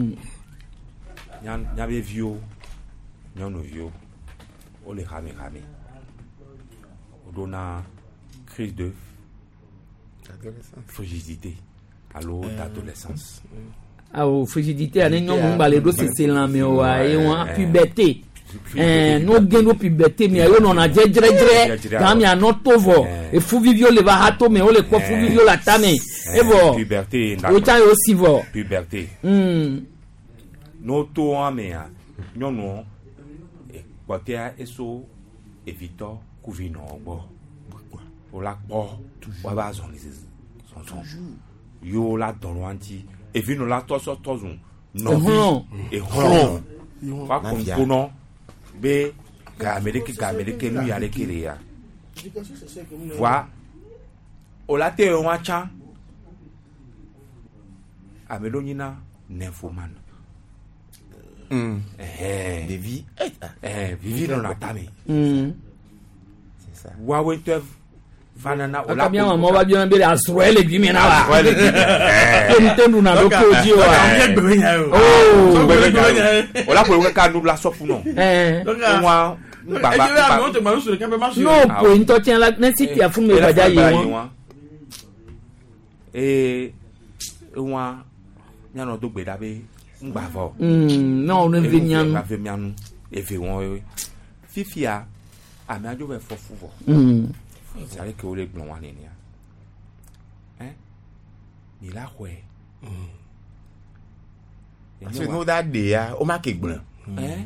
Nyan nyabe vieux nyano vieux o le rame rame o dona crise de frigidité allo d'adolescence ah o frigidité ane nyom ngba do sese lan me wa e won puberté eh no gendo puberté mi ayo no na jejere tam ya no tovo e fu vivio le va hato me o le ko fu vivio la tame e bo puberté o ta yo si vo puberté mm no to amea nyono e kwatia eso evito kuvino gbo o la gbo wa ba zon les son son yo la don wanti evino la to so tozun no vi e hon wa kon kono be ga amerique ga amerique lu ya le kire ya wa o la te wa cha amelonyina nymphoman. Mm. Eh, des vies eh vivi dans la tame. Mm. C'est ça. Wa wetev vanana ola. Akabia mama ba bien be asroele bi mi na wa. Asroele bi. Eh. Ntendu na do ko ji wa. Oh. Ola ko ka nous la sofu non. Eh. Wa baba. No po into tien la na city afu me baja yi won. Eh wa nyano do gbe dabe ngbavo mm non ne venian va venian e fi won fifia ami ajo be fofu vo mm sare ke o le gbon wa ni ni hein ni la kwe mm parce que no da de ya o ma ke gbon hein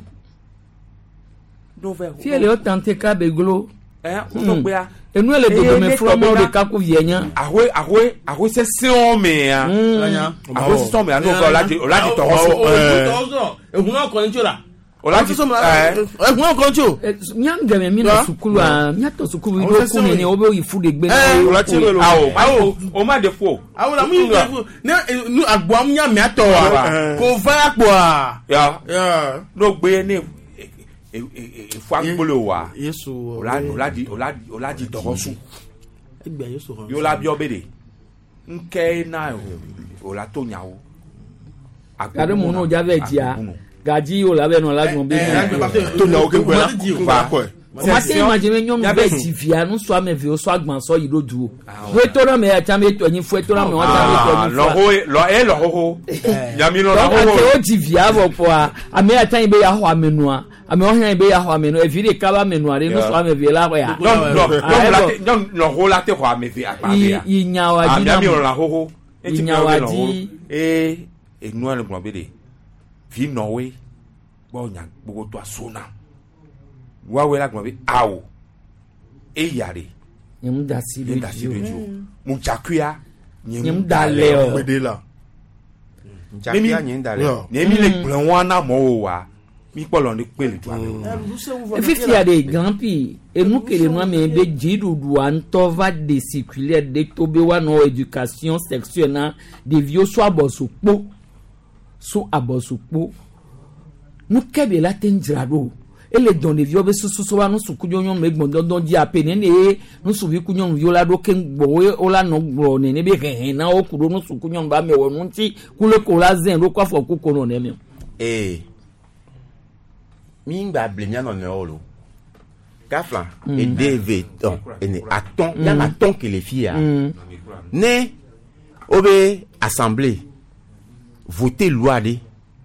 do ve fi ele o tante ka be glo eh o to pe a enu ele do me from mo de ka ku vienya ahwe ahwe ahwe se se o me a ahwe se so me a no ko la di la di to so eh ehun na ko ni jora Olati so eh mo kon cho nyanga me mi na sukulu a nyato sukulu do ku ni obo ifu de gbe na Olati me lo awo o ma de fo awo na mu de ne nu agbo am nya me ato wa ko fa apo a ya ya no gbe ni fu agbolo wa Yesu Oladi Oladi Oladi Oladi dogosu igbe Yesu yo la bi obede nke na o la to nyawo ade mo no jave dia gaji o la be no la gbon be to nyawo ke gbe ba ko o ma se imagine nyom be tivia no so ame vi o so agban so yidodu o we to na me acha me to yin fu to na me wa ta me to yin lo ho lo e lo ho ya mi no lo ho o tivia bo po a ame ata yin be ya ho amenu a ame o han be ya ho amenu e vi de ka ba menu are no so ame vi la ho ya no no no no ho la te ho ame vi apa ya yi nyawa di na mi la ho ho e ti nyawa di e enu ale gbon be de vi Norway bo nya gbogbo to asona wa we la gbon be awo e yare nyem da si le da si rejo mu chakuya nyem da le o gbede la chakuya nyem da le ne mi le gbon wa na mo wa mi polo ni pele to ame fifty a de gampi e mu kele no me be jidu du antova de circulaire de tobe wa no éducation sexuelle na de vieux so abosupo so abosupo nu kebe la tenjrado ele don de vieux be so so wa no sukujo nyon me gbon don di apene ne nu su vi kunyon viola do ken gbo we ola no gbo ne ne be hen na okuro nu sukunyon ba me wonu nti kule ko la zen ro kwa fo kuko no ne me eh mi ngba blenya no ne olo kafla et dv ton et aton il y a aton que les filles ne obe assemblée voter loi de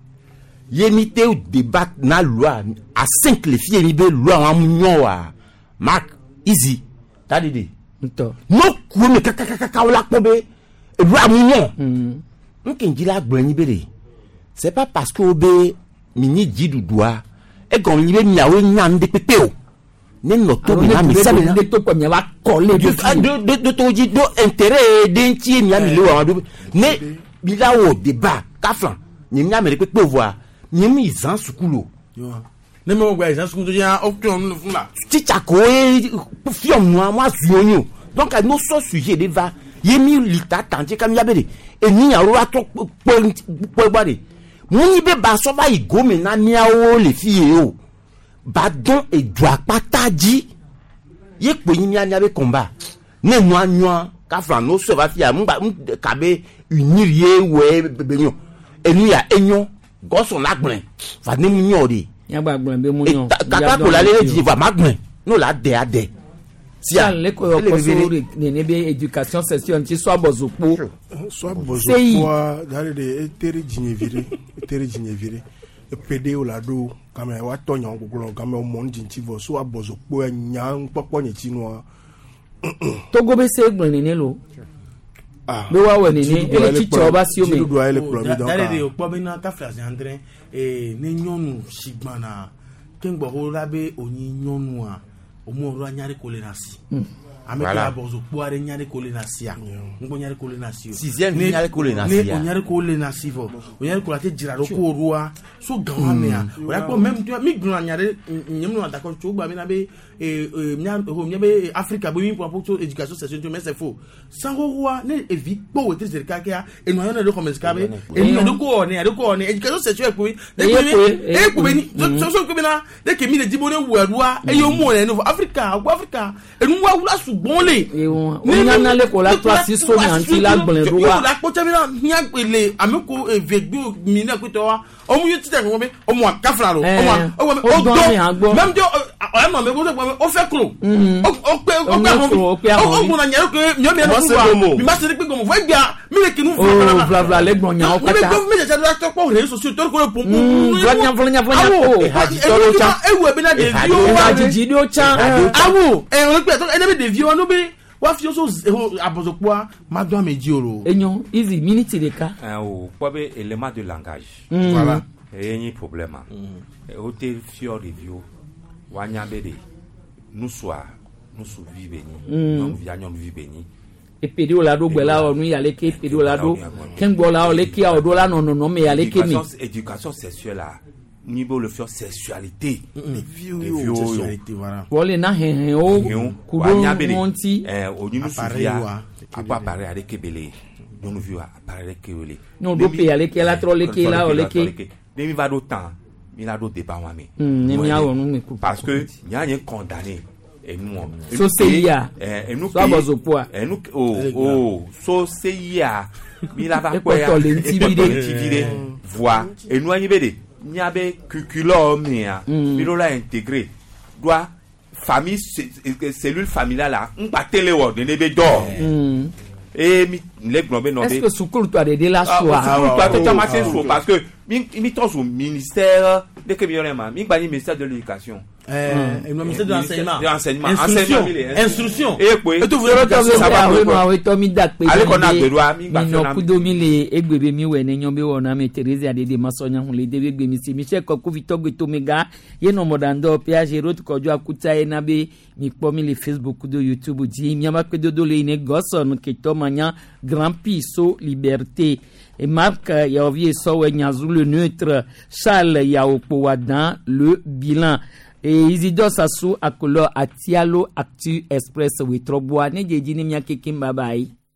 yemite au débat na loi à cinq les filles ni be loi en munyo wa mark easy tadidi nto no ku me kaka kaka wala pobe loi munyo nkin jila gbani bere c'est pas parce que obe mini jidu doa e gon libe nyawo nyam de pepe o ne no to bi na mi sabe na de to ko nya wa coller de de de to ji do intérêt de nti nya mi le wa do ne bi la o débat kaflan ni nya me pepe voir ni mi zan sukulo ne me gba zan sukulo ya option no fun la teacher ko e fiom no mo azuonyo donc à no so sujet de va yemi lita tanje kam ya bere e ni ya ro ato po po gbade muni be ba so ba igo me na ni awo le fie o ba don e dua pataji ye po yin mi anya be combat ne no anyo ka fra no so ba fia mba ka be unir ye we bebenyo enu ya enyo go so lagbon fa ni mu nyo de ya gba gbon be mu nyo ka ko la le ji va magbon no la de ade si a le ko ko so ne ne be éducation sexuelle ti so abozopo so abozopo dale de etere jinyevire etere jinyevire e pede o la do kama wa tonya kokolo kama o mon jinti vo so abozopo nya popo ni tinu Togo be se gbon ni lo ah be wa we ni ni ele ti cho ba si o me dale de o po be na ka frase andre e ne nyonu sigbana kengbo ho la be oyin nyonu a omo ro anyare kole na si ameka abozo po are nyare kole na si a ngbo nyare kole na si o sixième nyare kole na si a nyare kole na si fo nyare kole te jira ro ko ruwa so gawa me a o ya ko même tu mi gbon nyare nyem no adako cho gba mi na be e nya ho nya be Africa bo mi pour pour éducation sexuelle tu mais c'est faux sango ruwa ne evi po we te zerika ke a e no yana de ko meska be e no de ko ne de ko ne éducation sexuelle ko e ko be ni so so ko be na de ke mi le dibo ne wo ruwa e yo mo ne no Africa ou Africa et nous wa wula sugbon le ni na na le ko la to si so mi anti la gbon ru wa la ko temi na nya pele ameko evegbu mi na ko to wa o mu yuti te ko be o mu akafra ro o mu o o do même de o ma me ko so o fe kro o pe o pe o o mu na nya ko nyo me no mi ma se pe gomo fo gbia mi le kinu fo na vla vla le gbon nya o kata mi je se la to po re so so to ko pom pom vla nya vla nya vla nya o e cha e wo be na de vi o wa ji di o cha awo e o pe to e be de vi o no be wa fi so abozopo ma do meji oro enyo easy minute de ka eh o po be élément de langage voilà e ni problème e o te fior review wa nya be de nous soit nous sou vive ni nous via nyom vive ni e pedi o la do gbe la o nu ya le ke pedi o la do ken gbo la o le ke o do la no no no me ya le ke mi éducation sexuelle là niveau le faire sexualité les vieux sexualité voilà wole na hen o kudo monti eh oni nous souvia apa appareil avec kebele nous vu appareil kebele non do pe ale ke la trole ke la ole ke demi va do temps il a do débat moi mais parce que il y a un condamné et nous so seya et nous so abozo poa et nous oh oh so seya il a pas quoi intimider voir et nous y bede n'y avait curriculum nia birola intégré doit famille cellule familiale là on pas télé wo de nebe dor et mi les globé non est-ce que sukuru to de la soa ah to ma c'est so parce que mi mi ton au ministère de que bien ma mi ba ni ministère de l'éducation euh le ministère de l'enseignement de l'enseignement instruction instruction et puis et tout vous ça va oui to mi dak pe ale kona gbedoa mi gba no kudomi le egbebe mi we ne nyombe wona me Teresa de de masonya hu le de egbe mi si mi che ko ku vitogbe to mega ye no modando pe a jero to kojo akuta e na be mi po mi le Facebook do YouTube ji mi ama pe do do le ne goson ke to manya grand piso liberté et Marc Yaovi so we nyazu le neutre Charles Yaopo dans le bilan et Isidore Sassou akolo atialo Actu Express we troboa ne jeji ni mya kekin babai.